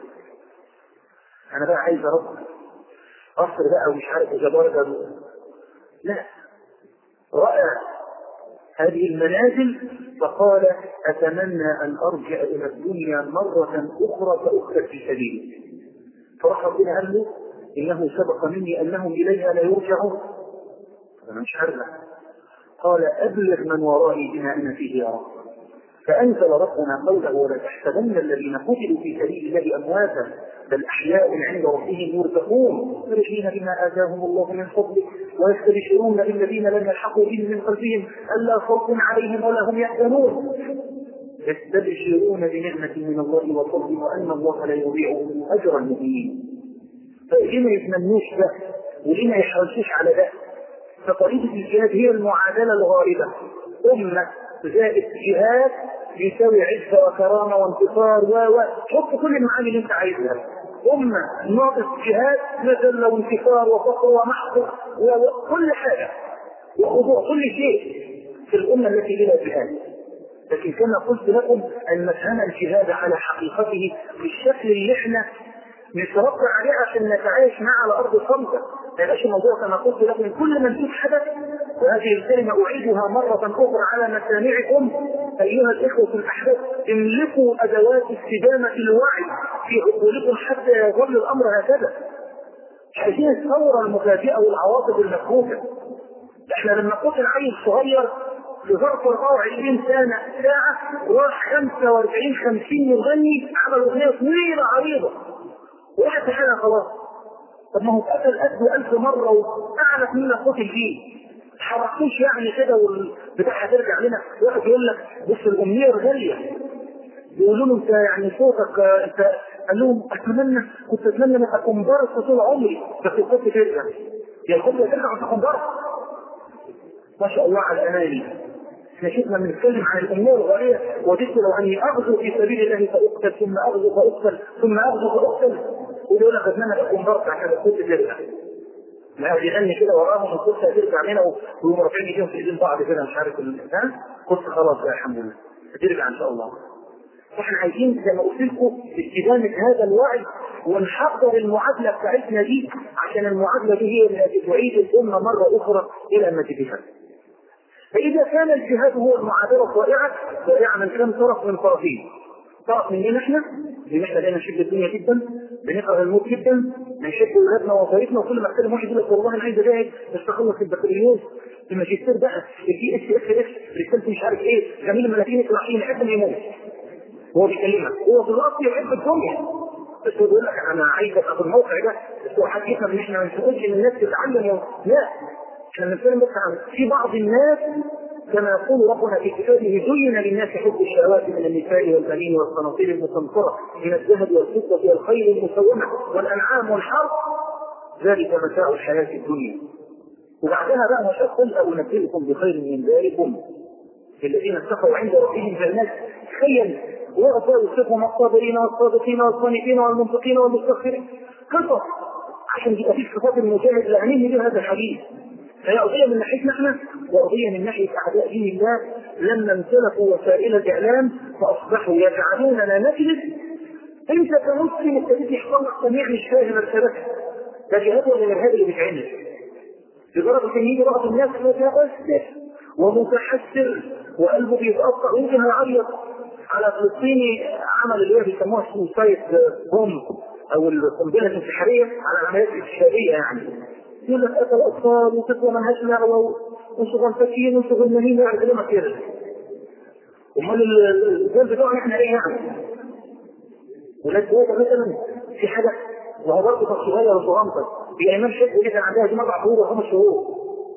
انا بقى عايز ارد قصر بقى ومش عارف جبار لا، راى هذه المنازل فقال اتمنى ان ارجع الى الدنيا مره اخرى فاقتل في سبيلك. فراح ربنا قال له انه سبق مني انهم اليها لا يرجعون. انا مش عارف. قال ابلغ من ورائي بما انا فيه يا رب. فانزل ربنا قوله ولا تحسبن الذين قتلوا في سبيل الله امواتا بل احياء عند ربهم يرزقون فرحين بما اتاهم الله من فضله ويستبشرون بالذين لم يلحقوا بهم من خلفهم الا خوف عليهم ولا هم يحزنون يستبشرون بنعمه من الله وفضل وان الله لا يضيع اجر المؤمنين. فليه ما يتمنوش ده وليه ما يحرصوش على ده؟ فطريقه الجهاد هي المعادله الغالبه امه زائد جهاد يساوي عزه وكرامه وانتصار حط كل المعاني اللي انت عايزها. امه ناقص جهاد نزل وانتصار وفقر ومحق وكل حاجه وخضوع كل شيء في الامه التي بلا جهاد. لكن كما قلت لكم ان نفهم الجهاد على حقيقته بالشكل اللي احنا نتربى عليه عشان نتعايش معه على ارض الخمسه. ما يبقاش الموضوع كما قلت لكم كل ما نشوف حدث وهذه الكلمه اعيدها مره اخرى على مسامعكم ايها الاخوه الاحباب املكوا ادوات استدامه الوعي في عقولكم حتى يظل الامر هكذا. مش عايزين الثوره المفاجئه والعواطف المفروضه. احنا لما قتل عيل صغير في ظرف 24 ساعه راح 45 50 يغني عمل اغنيه طويله عريضه وقعت حالها خلاص. طب ما هو اتقتل قتله 1000 مره واعلى مين قتل فيه. حرقوش يعني كده والبتاع هترجع لنا. واحد يقول لك بص الامنيه غاليه يقولوا له انت يعني صوتك انت قال لهم كنت اتمنى ان اكون بارس طول عمري بس كنت ترجع يا الخطوه ترجع وتكون بارس. ما شاء الله على الاماني. احنا شفنا بنتكلم عن الامور الغاليه وددت لو اني اغزو في سبيل الله فاقتل ثم اغزو فاقتل ثم اغزو فاقتل ويقول لك اتمنى اكون بارس عشان كنت ترجع. ما يغني كده وراهم القصه هترجع لنا ويقوموا رافعين ايديهم في ايدين بعض كده مش عارف قصه خلاص يا الحمد لله هترجع ان شاء الله. احنا عايزين زي ما قلت لكم استدامه هذا الوعي ونحضر المعادله بتاعتنا دي عشان المعادله دي هي اللي تعيد الامه مره اخرى الى نتيجتها. فاذا كان الجهاد هو المعادله الرائعه من كم طرف من طرفين. طرف مننا احنا لنا نحب الدنيا جدا بنكره الموت جدا بنحب ولادنا ووظائفنا وكل ما اتكلم واحد يقول لك والله انا عايز اجاهد بس اخلص البكالوريوس الماجستير بقى الدي اس اف رسالتي مش عارف ايه جميل الملاكين الاسرائيليين لحد ما يموت. هو بيكلمك هو في الاصل يحب الدنيا بس هو بيقول لك انا عايز ابقى في الموقع ده بس هو حقيقه ان احنا ما نقولش ان الناس تتعلم لا احنا بنتكلم بس عن في بعض الناس كما يقول ربنا في كتابه زين للناس حب الشهوات من النساء والبنين والقناطير المقنطرة من الذهب والفضة والخيل المسومة والأنعام والحرث ذلك متاع الحياة الدنيا. وبعدها بقى مش أقول أو نبئكم بخير من ذلكم الذين اتقوا عند ربهم جنات تخيل وغفوا يوصفهم الصابرين والصادقين والصانتين والمنفقين والمستغفرين قصص عشان يبقى في صفات المجاهد اللي عنيه بها هذا الحديث. فهي قضية من ناحيتنا احنا وقضية من ناحية أعداء دين الله لما امتلكوا وسائل الإعلام فأصبحوا يجعلوننا نجلس أنت كمسلم ابتديت يحصل لك سميع مش فاهم الشبكة ده جهاد ولا الإرهاب اللي بيتعمل لدرجة إن يجي بعض الناس متأثر ومتحسر وقلبه بيتقطع ويمكن هيعيط على فلسطيني عمل اللي هي بيسموها سوسايد بوم أو القنبلة الانتحارية على العمليات الاستشهادية يعني. يقول لك قتل اطفال وتقوى منهاش دعوه وشغل فكين وشغل مهين يعني كلمه كده. امال الرجال بتوعنا احنا ايه يعني؟ ولاد جوه مثلا في حاجه وهو برضه صغير وصغنطه في ايام شيخ اللي كان عندها 4 شهور و5 شهور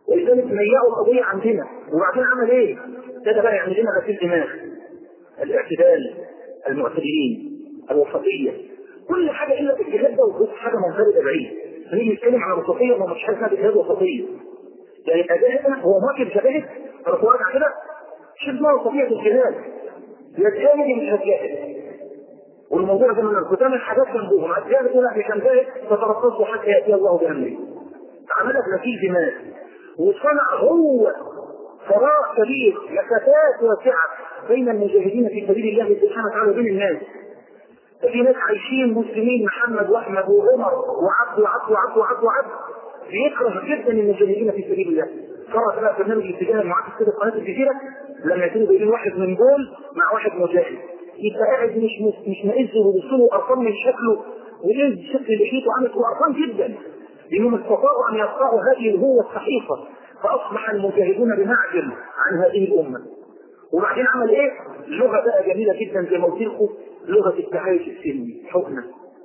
ولذلك ميعوا القضيه عندنا. وبعدين عمل ايه؟ ابتدى بقى يعمل لنا غسيل دماغ، الاعتدال، المعتدلين، الوسطيه، كل حاجه الا في الجهاد ده، وبص حاجه منفرده بعيد. نيجي نتكلم عن الوسطيه وما مش حاجه اسمها جهاد وسطيه. يعني ادائنا هو ماكل شبهت رفوعنا كده، شو اسمها وسطيه الجهاد؟ يتجاهد مش هتجاهد. والموضوع ده من الختام الحاجات جنبهم، هتجاهد ولا مش هتجاهد، فترقصوا حتى ياتي الله بامره. عملت غسيل دماغ، وصنع هو فراغ كبير، مسافات واسعه بين المجاهدين في سبيل الله سبحانه وتعالى وبين الناس. ففي ناس عايشين مسلمين، محمد واحمد وعمر وعبد وعبد وعبد وعبد وعبد، بيكره جدا المجاهدين في سبيل الله. صار بقى برنامج الاتجاه المعاكس كده في قناه الجزيره، لما يكونوا بين واحد من دول مع واحد مجاهد، يبقى قاعد مش مائز وبيصيروا ارقام من شكله وليه شكل لحيته عامل ارقام جدا، لانهم استطاعوا ان يقطعوا هذه الهوه الصحيحه، فاصبح المجاهدون بمعزل عن هذه الامه. وبعدين عمل ايه؟ لغه بقى جميله جدا زي ما قلت لكم، لغه التعايش السلمي، حقنه.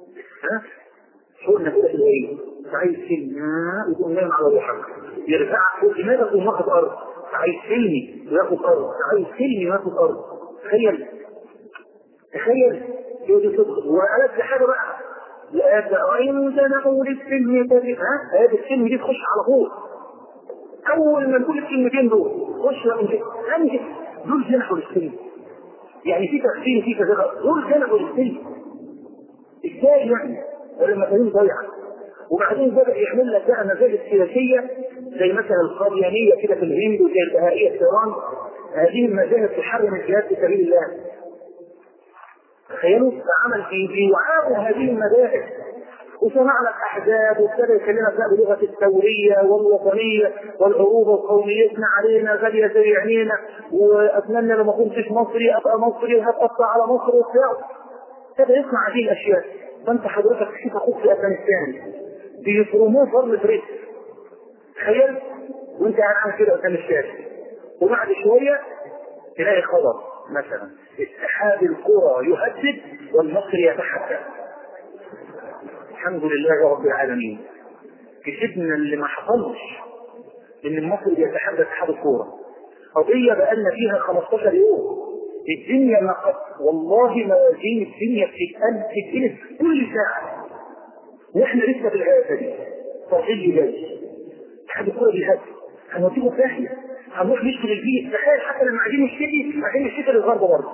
حقنه كده في الايه؟ تعايش سلمي، وتقوم نايم على روحك، يرجع فوق دماغك وياخد ارض، تعايش سلمي وياخد ارض، تعايش سلمي وياخد ارض. تخيل يقول صدق. وقالت حاجه بقى، لا عندنا نقول السلم طريق، هذه السلم دي تخش على طول. اول ما نقول الكلمتين دول خش انجح، دول جنحوا للسلم. يعني في تفسير في كذا، دول جنحوا للسلم. ازاي يعني؟ ولما كانوا ضيعه. وبعدين بدأ يعمل لك بقى مذاهب سياسيه زي مثلا القاديانيه كده في الهند، وزي البهائيه في ايران. هذه المذاهب تحرم الجهاد في سبيل الله. تخيلوا عمل في وعاء هذه المذاهب، وصنع لك احزاب، وابتدى يكلمك بقى بلغه الثوريه والوطنيه والعروبه وقوميتنا علينا غاليه زي عينينا، واتمنى لما كنتش مصري ابقى مصري وهتقطع على مصر وبتاع. ابتدى يصنع هذه الاشياء. فانت حضرتك تشوف اخوك في افغانستان بيفرموه فرم فريد، تخيل، وانت قاعد كده قدام الشاشه، وبعد شويه تلاقي خبر مثلا اتحاد القرى يهدد والمصري يتحدث. الحمد لله رب العالمين، كسبنا اللي ما حصلش ان المصري يتحدث اتحاد القرى. قضيه بقالنا فيها 15 يوم، الدنيا نقص والله، موازين الدنيا بتتقلب كل ساعه، واحنا لسه في الغابه دي. طريق جاي اتحاد القرى بيهدد، هنوديه في داهيه، هنروح نشتري البيت. تخيل حتى لما عايزين نشتري للغرب برضه.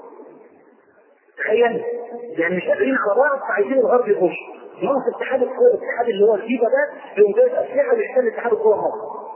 تخيل يعني مش قادرين على بعض، فعايزين الغرب يخش. ناقص اتحاد القوى، الاتحاد اللي هو الفيفا ده يوم جايب اسلحه ويحتل اتحاد القوى مصر.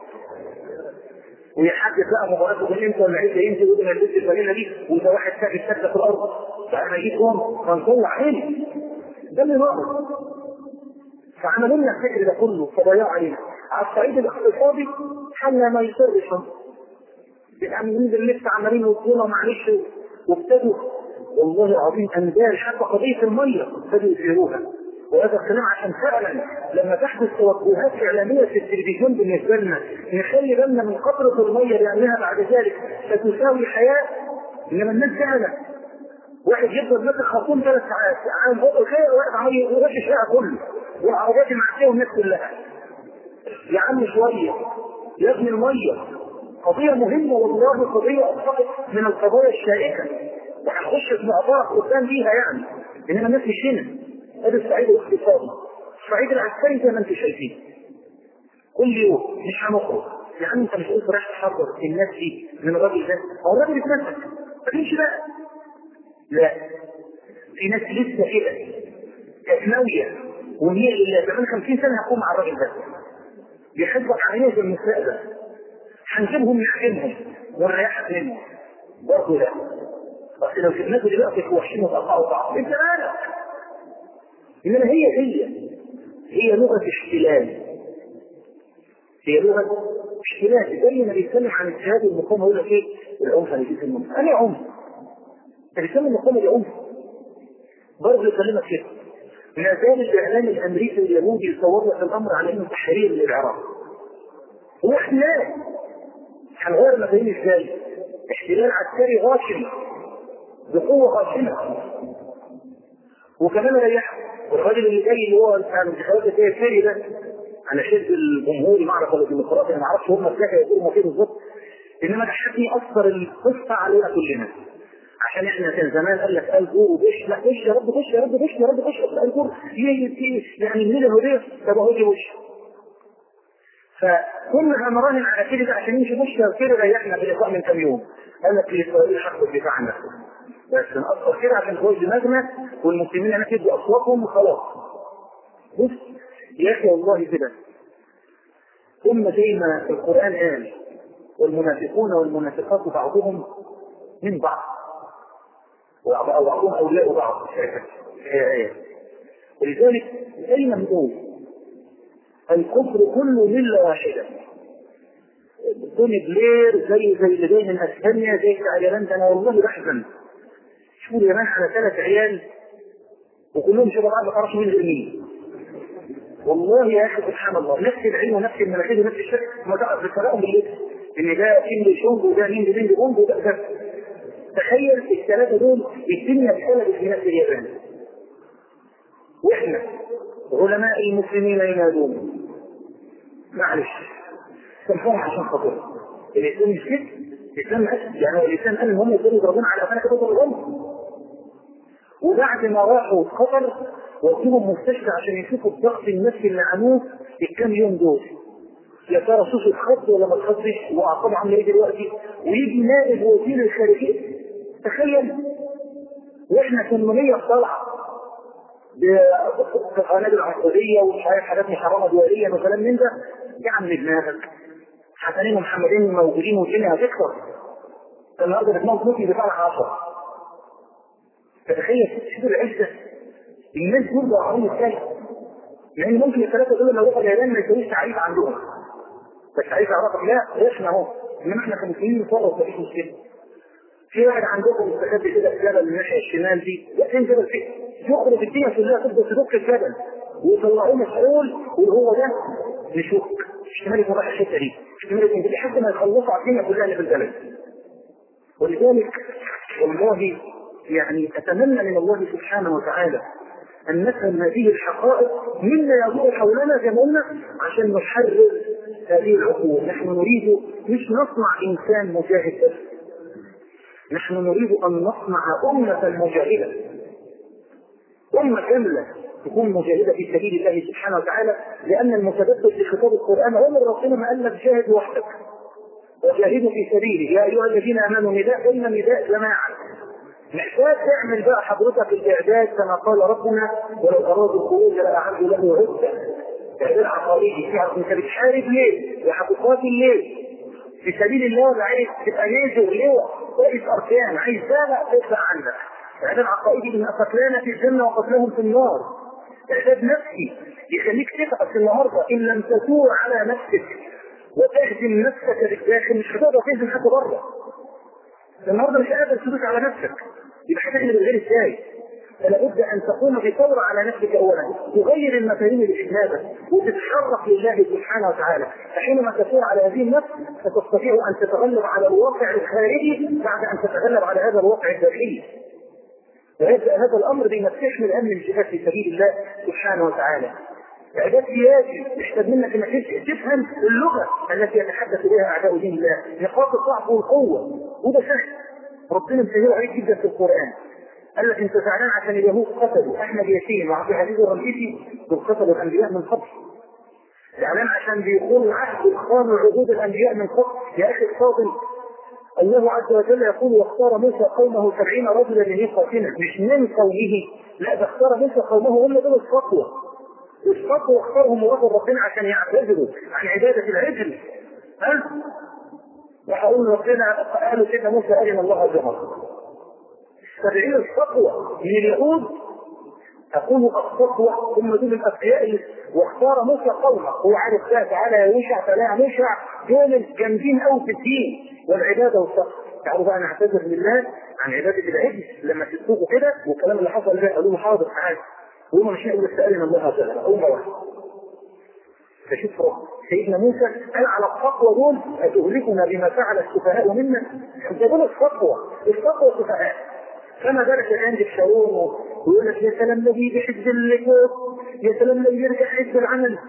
ويحدد بقى مباراته بين امتى واللعيب ده ينزل ويقول البيت الفريقه دي، وده واحد ثابت ثابته في الارض، فاحنا نجيب جون هنطلع عيني. ده اللي ناقص. فعملوا لنا الفكر ده كله، فضيعوا علينا. على الصعيد الاقتصادي حنا ما يصرش، الامنيين اللي لسه عمالين يوصلوا معلش، وابتدوا والله العظيم انزال حتى قضيه الميه ابتدوا يثيروها. وهذا الكلام عشان فعلا لما تحدث توجهات اعلاميه في التلفزيون بالنسبه لنا نخلي بالنا من قطره الميه لانها بعد ذلك ستساوي حياه. انما الناس جهله، واحد يفضل ماسك خرطوم 3 ساعات عن بقه خير، واحد عمال يغش الشارع كله والعربيات معديه والناس كلها. يا عم شويه يا ابن الميه، قضيه مهمه والله، قضيه اصبحت من القضايا الشائكه، وهنخش في معطاء قدام بيها يعني. انما الناس مش هنا. هذا الصعيد الاقتصادي، الصعيد العسكري زي ما انتم شايفين كل يوم مش هنخرج. يا عم انت مش قلت رايح تحضر الناس دي من الراجل ده؟ هو الراجل اتنفس ما تمشي بقى. لا، في ناس لسه كده كانت ناويه وهي اللي كمان 50 سنه هتكون مع الراجل ده، بيحبك عليه في المستقبل، هنجيبهم نحجمهم ونريحك منهم برضه. لا، بس لو شفناكوا دلوقتي وحشين وتقطعوا بعض انت مالك؟ انما هي لغه اشتلال، هي لغه اشتلال. زي ما بيتكلم عن الجهاد والمقاومه يقول لك ايه؟ العنف هيجيب المنطقه. انا عنف؟ بيتكلم المقاومه دي عنف؟ برضه يكلمك كده. ما زال الاعلام الامريكي اليهودي يصور لك الامر على انه تحرير للعراق، واحنا هنغير مفاهيم ازاي؟ احتلال عسكري غاشم بقوه غاشمه. وكمان ريحه الراجل اللي جاي اللي هو بتاع الانتخابات زي الفيري ده على شد الجمهوري معرفه ولا الديمقراطي، انا ما اعرفش هم ازاي يقولوا كده بالظبط، انما ده حد ياثر القصه علينا كلنا. عشان احنا كان زمان قال لك الجور وبش، لا بش يا رب، بش يا رب، بش يا رب، بش الجور يعني من الهديه طب اهو لي وش. فكنا هنراهن على كده عشان يمشي وش كده ريحنا في اللقاء من كام يوم. قال لك الاسرائيلي حق الدفاع عن نفسه، بس نقصر كده عشان نخرج دماغنا والمسلمين هناك يدوا اصواتهم وخلاص. بص يا اخي والله كده ثم زي ما القران قال والمنافقون والمنافقات بعضهم من بعض وبعضهم اولياء بعض في ايات. ولذلك دايما نقول الكفر كله مله واحده. توني بلير زي اللي جاي من اسبانيا زي بتاع اليابان ده، انا والله بحزن. شوفوا اليابان على 3 عيال وكلهم شباب بعض ما تعرفش مين غير مين. والله يا اخي سبحان الله، نفس العلم ونفس المناخير ونفس الشكل، ما تعرف بفرقهم باللبس ان ده كينج شونج وده مين بينج بونج وده ده. تخيل ال3 دول الدنيا اتقلبت في نفس اليابان، واحنا علماء المسلمين ينادون معلش سامحوهم عشان خاطر الاسلام مش كده. الاسلام يعني الاسلام قال ان هم يقدروا يضربون على افنان كده ضربهم، وبعد ما راحوا خطر ودوهم مستشفى عشان يشوفوا الضغط النفسي اللي عملوه الكام يوم دول، يا ترى صوص اتخض ولا ما اتخضش، واعصاب عامله ايه دلوقتي، ويجي نائب وزير الخارجيه. تخيل واحنا 800 طالعه بقنابل العنصريه ومش عارف حاجات محرمه دوليا وكلام من ده. يا عم دماغك حسنين ومحمدين موجودين والدنيا هتكسر. النهارده بتموت موت بتاع 10. فتخيل شوف العزه الناس دول ضاعوا ازاي. لان ممكن ال3 دول لو دخلوا اليابان ما يسويش تعريف عندهم، بس عايز اعرفك لا احنا اهو، انما احنا كمسلمين نصرف مفيش مشكله. في واحد عندكم مستخبي كده في جبل الناحيه الشمال دي، فين جبل فين؟ يخرج الدنيا كلها تفضل تدق الجبل ويطلعوه مسؤول وهو ده نشوف احتمال يكون رايح الحته دي، احتمال يكون دي لحد ما يخلصوا على الدنيا كلها اللي في البلد. ولذلك والله يعني اتمنى من الله سبحانه وتعالى ان نفهم هذه الحقائق مما يدور حولنا زي ما قلنا عشان نحرر هذه العقول. نحن نريد مش نصنع انسان مجاهد بس، نحن نريد ان نصنع امه مجاهده، امه كامله تكون مجاهده في سبيل الله سبحانه وتعالى. لان المتدبر في خطاب القران عمر ربنا ما قال لك جاهد وحدك وجاهدوا في سبيله يا ايها الذين امنوا، نداء بين نداء جماعه. محتاج تعمل بقى حضرتك الاعداد كما قال ربنا ولو ارادوا الخروج لاعدوا له عده. اعداد عقائدي، تعرف انت بتحارب ليه؟ وهتقاتل ليه؟ في سبيل الله عايز تبقى نازل لواء رئيس اركان، عايز ده تطلع عندك. اعداد عقائدي ان قتلانا في الجنه وقتلهم في النار. اعداد نفسي يخليك تفقس النهارده ان لم تثور على نفسك وتهزم نفسك بالداخل مش هتقدر تهزم حتى بره. النهارده مش قادر تدوس على نفسك، يبقى هتعمل من غير ازاي؟ فلا بد ان تقوم بثوره على نفسك اولا، تغير المفاهيم اللي في دماغك وتتحرك لله سبحانه وتعالى. فحينما تثور على هذه النفس ستستطيع ان تتغلب على الواقع الخارجي بعد ان تتغلب على هذا الواقع الداخلي. ويبدا هذا الامر بمفتاح من امن الجهاد في سبيل الله سبحانه وتعالى. اعداد سياسي يحتاج منك انك تفهم اللغه التي يتحدث بها اعداء دين الله، نقاط الضعف والقوه، وده سهل ربنا مسهله عليك جدا في القران. قال لك انت زعلان عشان اليهود قتلوا احمد ياسين وعبد العزيز الرئيسي دول قتلوا الانبياء من قبل. زعلان عشان بيخونوا عهد وخانوا عهود الانبياء من قبل. يا اخي الفاضل الله عز وجل يقول واختار موسى قومه 70 رجلا لميقاتنا، مش من قومه، لا ده اختار موسى قومه هم دول الصفوه. الصفوه اختارهم وغفر ربنا عشان يعتذروا عن عباده العجل. وحاول ربنا قالوا سيدنا موسى ارنا الله جهرا. 70 الصفوه من اليهود تقول الصفوه هم دول الاتقياء واختار موسى قومه. هو عارف ده تعالى يا يوشع فلا يوشع دول الجامدين قوي في الدين والعباده والصبر. تعالوا بقى نعتذر لله عن عباده العجل لما تسوقوا كده والكلام اللي حصل ده قالوا له حاضر تعالى وهم مش هيقولوا استأذن الله تعالى أول واحد. فشوف سيدنا موسى قال على الخطوة دول أتهلكنا بما فعل السفهاء منا. ده دول الخطوة سفهاء. فما بالك الآن بالشارون ويقول لك يا سلام لو يجي حزب الكوت، يا سلام لو يرجع حزب العمل.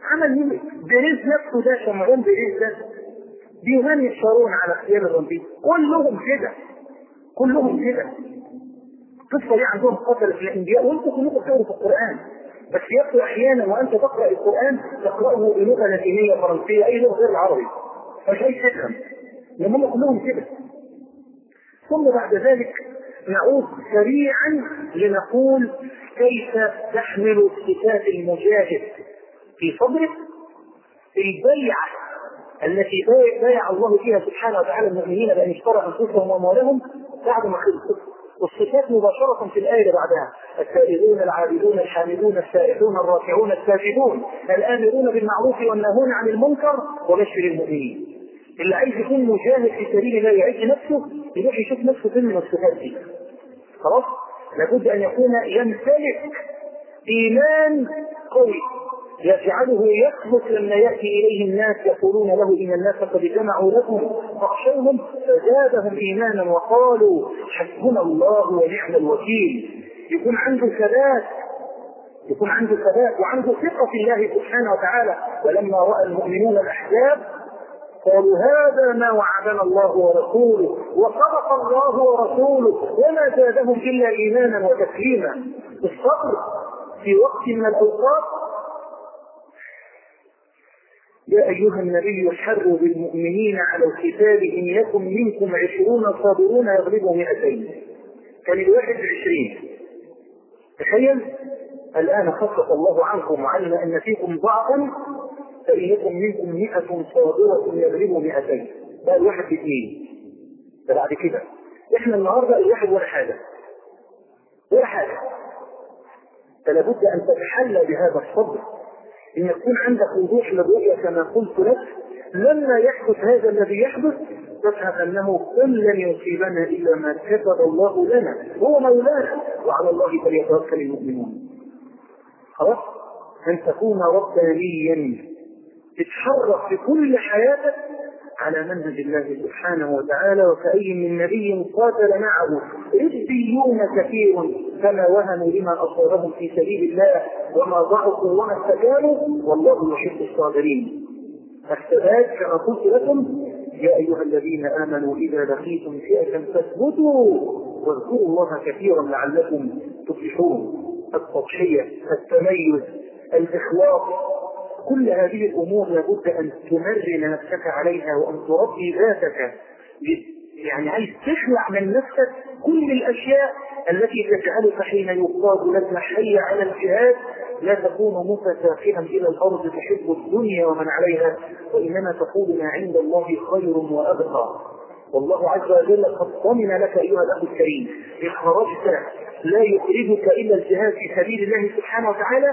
عمل بيريز نفسه ده، شمعون بيريز ده بيهني شارون على اغتيال الرمبيز، كلهم كده كلهم كده. القصه دي عندهم قتل في الانبياء، وانتم كلكم بتقروا في القران، بس يبدو احيانا وانت تقرا القران تقراه بلغه لاتينيه فرنسيه اي لغه غير العربي مش عايز تفهم، لان هم كلهم كده. ثم بعد ذلك نعود سريعا لنقول كيف تحمل صفات المجاهد في صدرك البيعه التي بايع الله فيها سبحانه وتعالى المؤمنين بان اشتروا انفسهم واموالهم بعد ما خلصت. والصفات مباشرة في الآية بعدها: التائبون العابدون الحامدون السائحون الراكعون الساجدون الآمرون بالمعروف والناهون عن المنكر وبشر المؤمنين. اللي عايز يكون مجاهد في سبيل الله يعيش نفسه يروح يشوف نفسه فين من الصفات دي. خلاص؟ لابد أن يكون يمتلك إيمان قوي يجعله يثبت لما يأتي إليه الناس يقولون له إن الناس قد جمعوا لكم فاخشوهم فزادهم إيمانا وقالوا حسبنا الله ونعم الوكيل. يكون عنده ثبات، يكون عنده ثبات وعنده ثقة في الله سبحانه وتعالى. ولما رأى المؤمنون الأحزاب قالوا هذا ما وعدنا الله ورسوله وصدق الله ورسوله وما زادهم إلا إيمانا وتسليما. الصبر في وقت من الأوقات. يا أيها النبي حرّ بالمؤمنين على القتال إن يكن منكم 20 صابرون يغلبوا 200. كان الواحد 20. تخيل الآن خفف الله عنكم وعلم أن فيكم ضعفا فإن يكن منكم 100 صابرة يغلبوا 200. ده الواحد في 2. ده بعد كده إحنا النهاردة الواحد ولا حاجة ولا حاجة. فلابد أن تتحلى بهذا الصبر، إن يكون عندك وضوح للرؤية كما قلت لك. لما يحدث هذا الذي يحدث تفهم أنه قل لن يصيبنا إلا ما كتب الله لنا هو مولانا وعلى الله فليتوكل المؤمنون. خلاص؟ أن تكون ربانيا تتحرك في كل حياتك على منهج الله سبحانه وتعالى. وكأي من نبي قاتل معه ربيون كثير فما وهنوا لما أصابهم في سبيل الله وما ضعفوا وما استكانوا والله يحب الصابرين. الثبات كما قلت لكم: يا أيها الذين آمنوا إذا لقيتم فئة فاثبتوا واذكروا الله كثيرا لعلكم تفلحون. التضحية، التميز، الإخلاص، كل هذه الأمور لابد أن تمرن نفسك عليها وأن تربي ذاتك. يعني عايز تخلع من نفسك كل الأشياء التي تجعلك حين يقال لك حي على الجهاد لا تكون متساخرا إلى الأرض تحب الدنيا ومن عليها، وإنما تقول ما عند الله خير وأبقى. والله عز وجل قد ضمن لك أيها الأخ الكريم إن خرجت لا يخرجك إلا الجهاد في سبيل الله سبحانه وتعالى.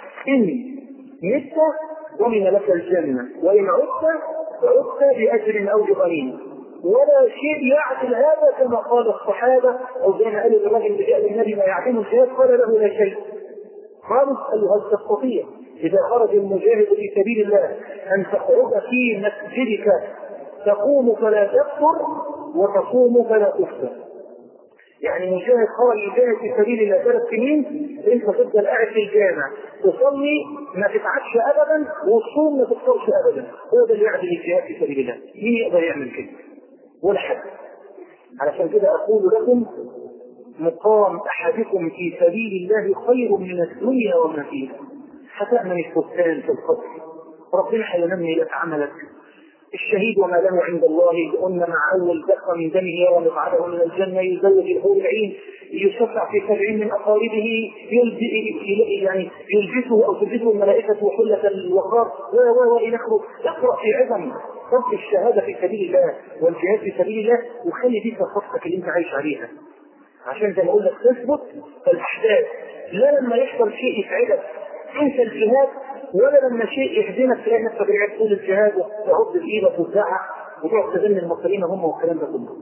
إن مت ضمن لك الجنة، وإن عدت فعدت بأجر أو بغنيمة. ولا شيء يعدل هذا كما قال الصحابة أو زي ما قال الرجل اللي جاء للنبي ما يعدل الجهاد قال له لا شيء. قالوا هل تستطيع إذا خرج المجاهد في سبيل الله أن تقعد في مسجدك تقوم فلا تكفر وتصوم فلا تفطر؟ يعني مجاهد خرج يجاهد في سبيل الله 3 سنين انت تفضل قاعد في الجامع تصلي ما تتعبش ابدا والصوم ما تفطرش ابدا. هو ده اللي يعمل الجهاد في سبيل الله. مين يقدر يعمل كده؟ ولا حد. علشان كده اقول لكم مقام احدكم في سبيل الله خير من الدنيا وما فيها. هتأمن الفستان في القبر، ربنا هينمي لك عملك. الشهيد وما له عند الله قلنا مع اول دقه من دمه يرى مقعده من الجنه يزوج الحور العين يشفع في 70 من اقاربه يعني يلبسه او تلبسه الملائكه وحله الوقار والى اخره. اقرا في عظم فضل الشهاده في سبيل الله والجهاد في سبيل الله وخلي دي فرصتك اللي انت عايش عليها. عشان زي ما اقول لك تثبت الاحداث. لا لما يحصل شيء يسعدك انسى الجهاد، ولا لما شيء يحزنك تلاقي نفسك قاعد طول الجهاد وتعض بايدك وتزعق وتقعد تذل المصريين هم والكلام ده كله.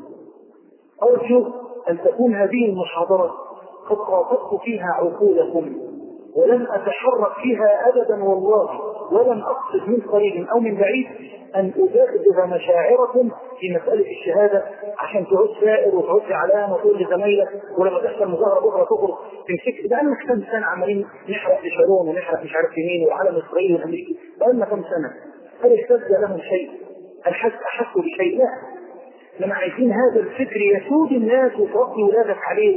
ارجو ان تكون هذه المحاضرات قد قاطعت فيها عقولكم ولم اتحرك فيها ابدا والله، ولم اقصد من قريب او من بعيد ان ادغدغ مشاعركم في مساله الشهاده عشان تعود سائر وتعود علامه وتقول لزمايلك ولما تحصل مظاهره بكره تخرج تمسك. ده انا كم سنه عمالين نحرق في شارون ونحرق مش عارف مين وعلم اسرائيل والامريكي بقالنا كم سنة هل اشتد لهم شيء؟ هل أحسوا بشيء؟ لا. لما عايزين هذا الفكر يسود الناس وتربي ولادك عليه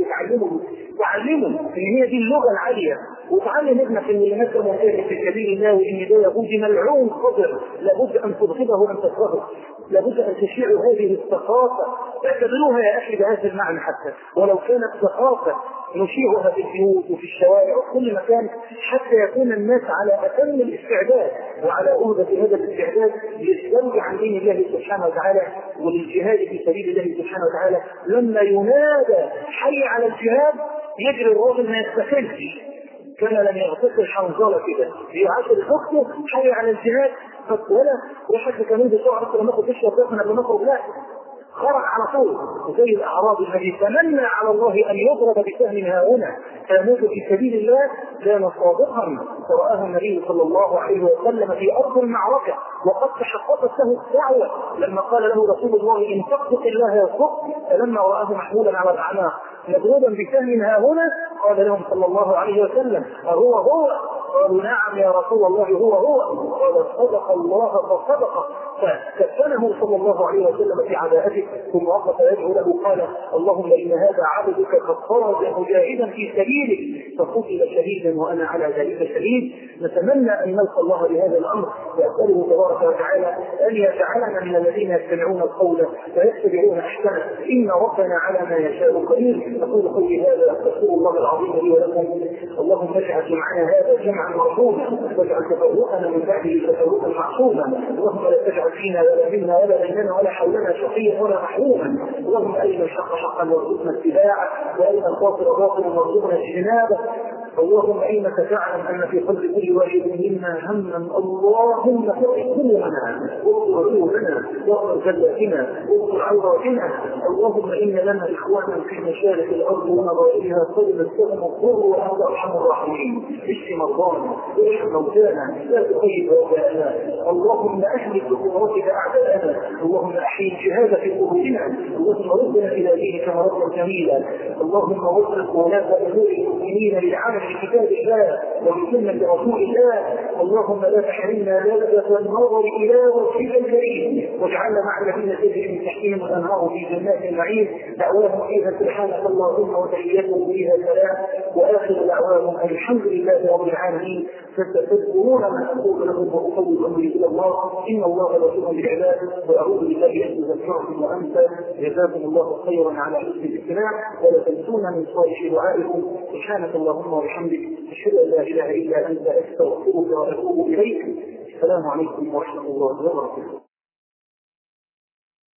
وتعلمهم ان هي دي اللغه العاليه، وتعلم ابنك ان اللي مثل مجاهد في سبيل الله وان ده يهود ملعون خضر لابد ان تبغضه وان تكرهه، لابد ان تشيع هذه الثقافه. اعتبروها يا اخي بهذا المعنى حتى ولو كانت ثقافه نشيعها في البيوت وفي الشوارع وفي كل مكان حتى يكون الناس على اتم الاستعداد وعلى أهدة هذا الاستعداد للسلب عن دين الله سبحانه وتعالى وللجهاد في سبيل الله سبحانه وتعالى. لما ينادى حي على الجهاد يجري الراجل ما يستخلش كان لم يغتسل حنظله كده يعاشر اخته حي على الجهاد ولا وحد كمان بسرعه لما ناخد تشرب دخن قبل ما نخرج، لا خرج على طول زي الاعرابي الذي تمنى على الله ان يضرب بسهم هنا فيموت في سبيل الله كان صادقا فرآه النبي صلى الله عليه وسلم في ارض المعركه وقد تحققت له الدعوه لما قال له رسول الله ان تتق الله يصدق، فلما رآه محمولا على الاعناق مضروبا بسهم هنا قال لهم صلى الله عليه وسلم هو قالوا نعم يا رسول الله هو قال صدق الله فصدق، فكفنه صلى الله عليه وسلم في عباءته ثم وقف يدعو له قال اللهم ان هذا عبدك قد خرج مجاهدا في سبيلك فقتل شهيدا وانا على ذلك شهيد. نتمنى ان نلقى الله بهذا الامر واساله تبارك وتعالى ان يجعلنا من الذين يستمعون القول ويتبعون احسنه ان ربنا على ما يشاء قدير. اقول قولي هذا استغفر الله العظيم لي ولكم. اللهم اجعل جمعنا هذا جمعا مرحوما واجعل تفرقنا من بعده تفرقا معصوما. اللهم لا تجعل فينا ولا منا ولا بيننا ولا حولنا شقيا ولا محروما. اللهم ارنا الحق حقا وارزقنا اتباعه وارنا الباطل باطلا وارزقنا اجتنابه. اللهم انك تعلم ان في قلب كل واحد منا هما اللهم فرج كلنا واغفر ذنوبنا واغفر زلاتنا واغفر عوراتنا. اللهم ان لنا اخوانا في مشارق الارض ومغاربها قد مسهم الضر وانت ارحم الراحمين. اشف مرضانا واشف موتانا لا تخيب وباءنا. اللهم اهلك بقدرتك اعداءنا. اللهم احيي الجهاد في قلوبنا. اللهم ردنا الى دينك مردا جميلا. اللهم وفق ولاة امور المسلمين للعمل بكتاب الله وبسنة رسول الله. اللهم لا تحرمنا لذة النظر الى وجهك الكريم واجعلنا مع الذين تجري من تحتهم الانهار في جنات النعيم دعواهم فيها سبحانك اللهم وتحياتهم فيها سلام واخر دعواهم ان الحمد لله رب العالمين. فتذكرون ما اقول لكم واقول امري الى الله ان الله لطيف بالعباد واعوذ بالله ان اذكركم وانسى. جزاكم الله خيرا على حسن الاستماع ولا تنسونا من صالح دعائكم. سبحانك اللهم وبحمدك اشهد ان لا اله الا انت استغفرك واتوب اليك. السلام عليكم ورحمه الله وبركاته.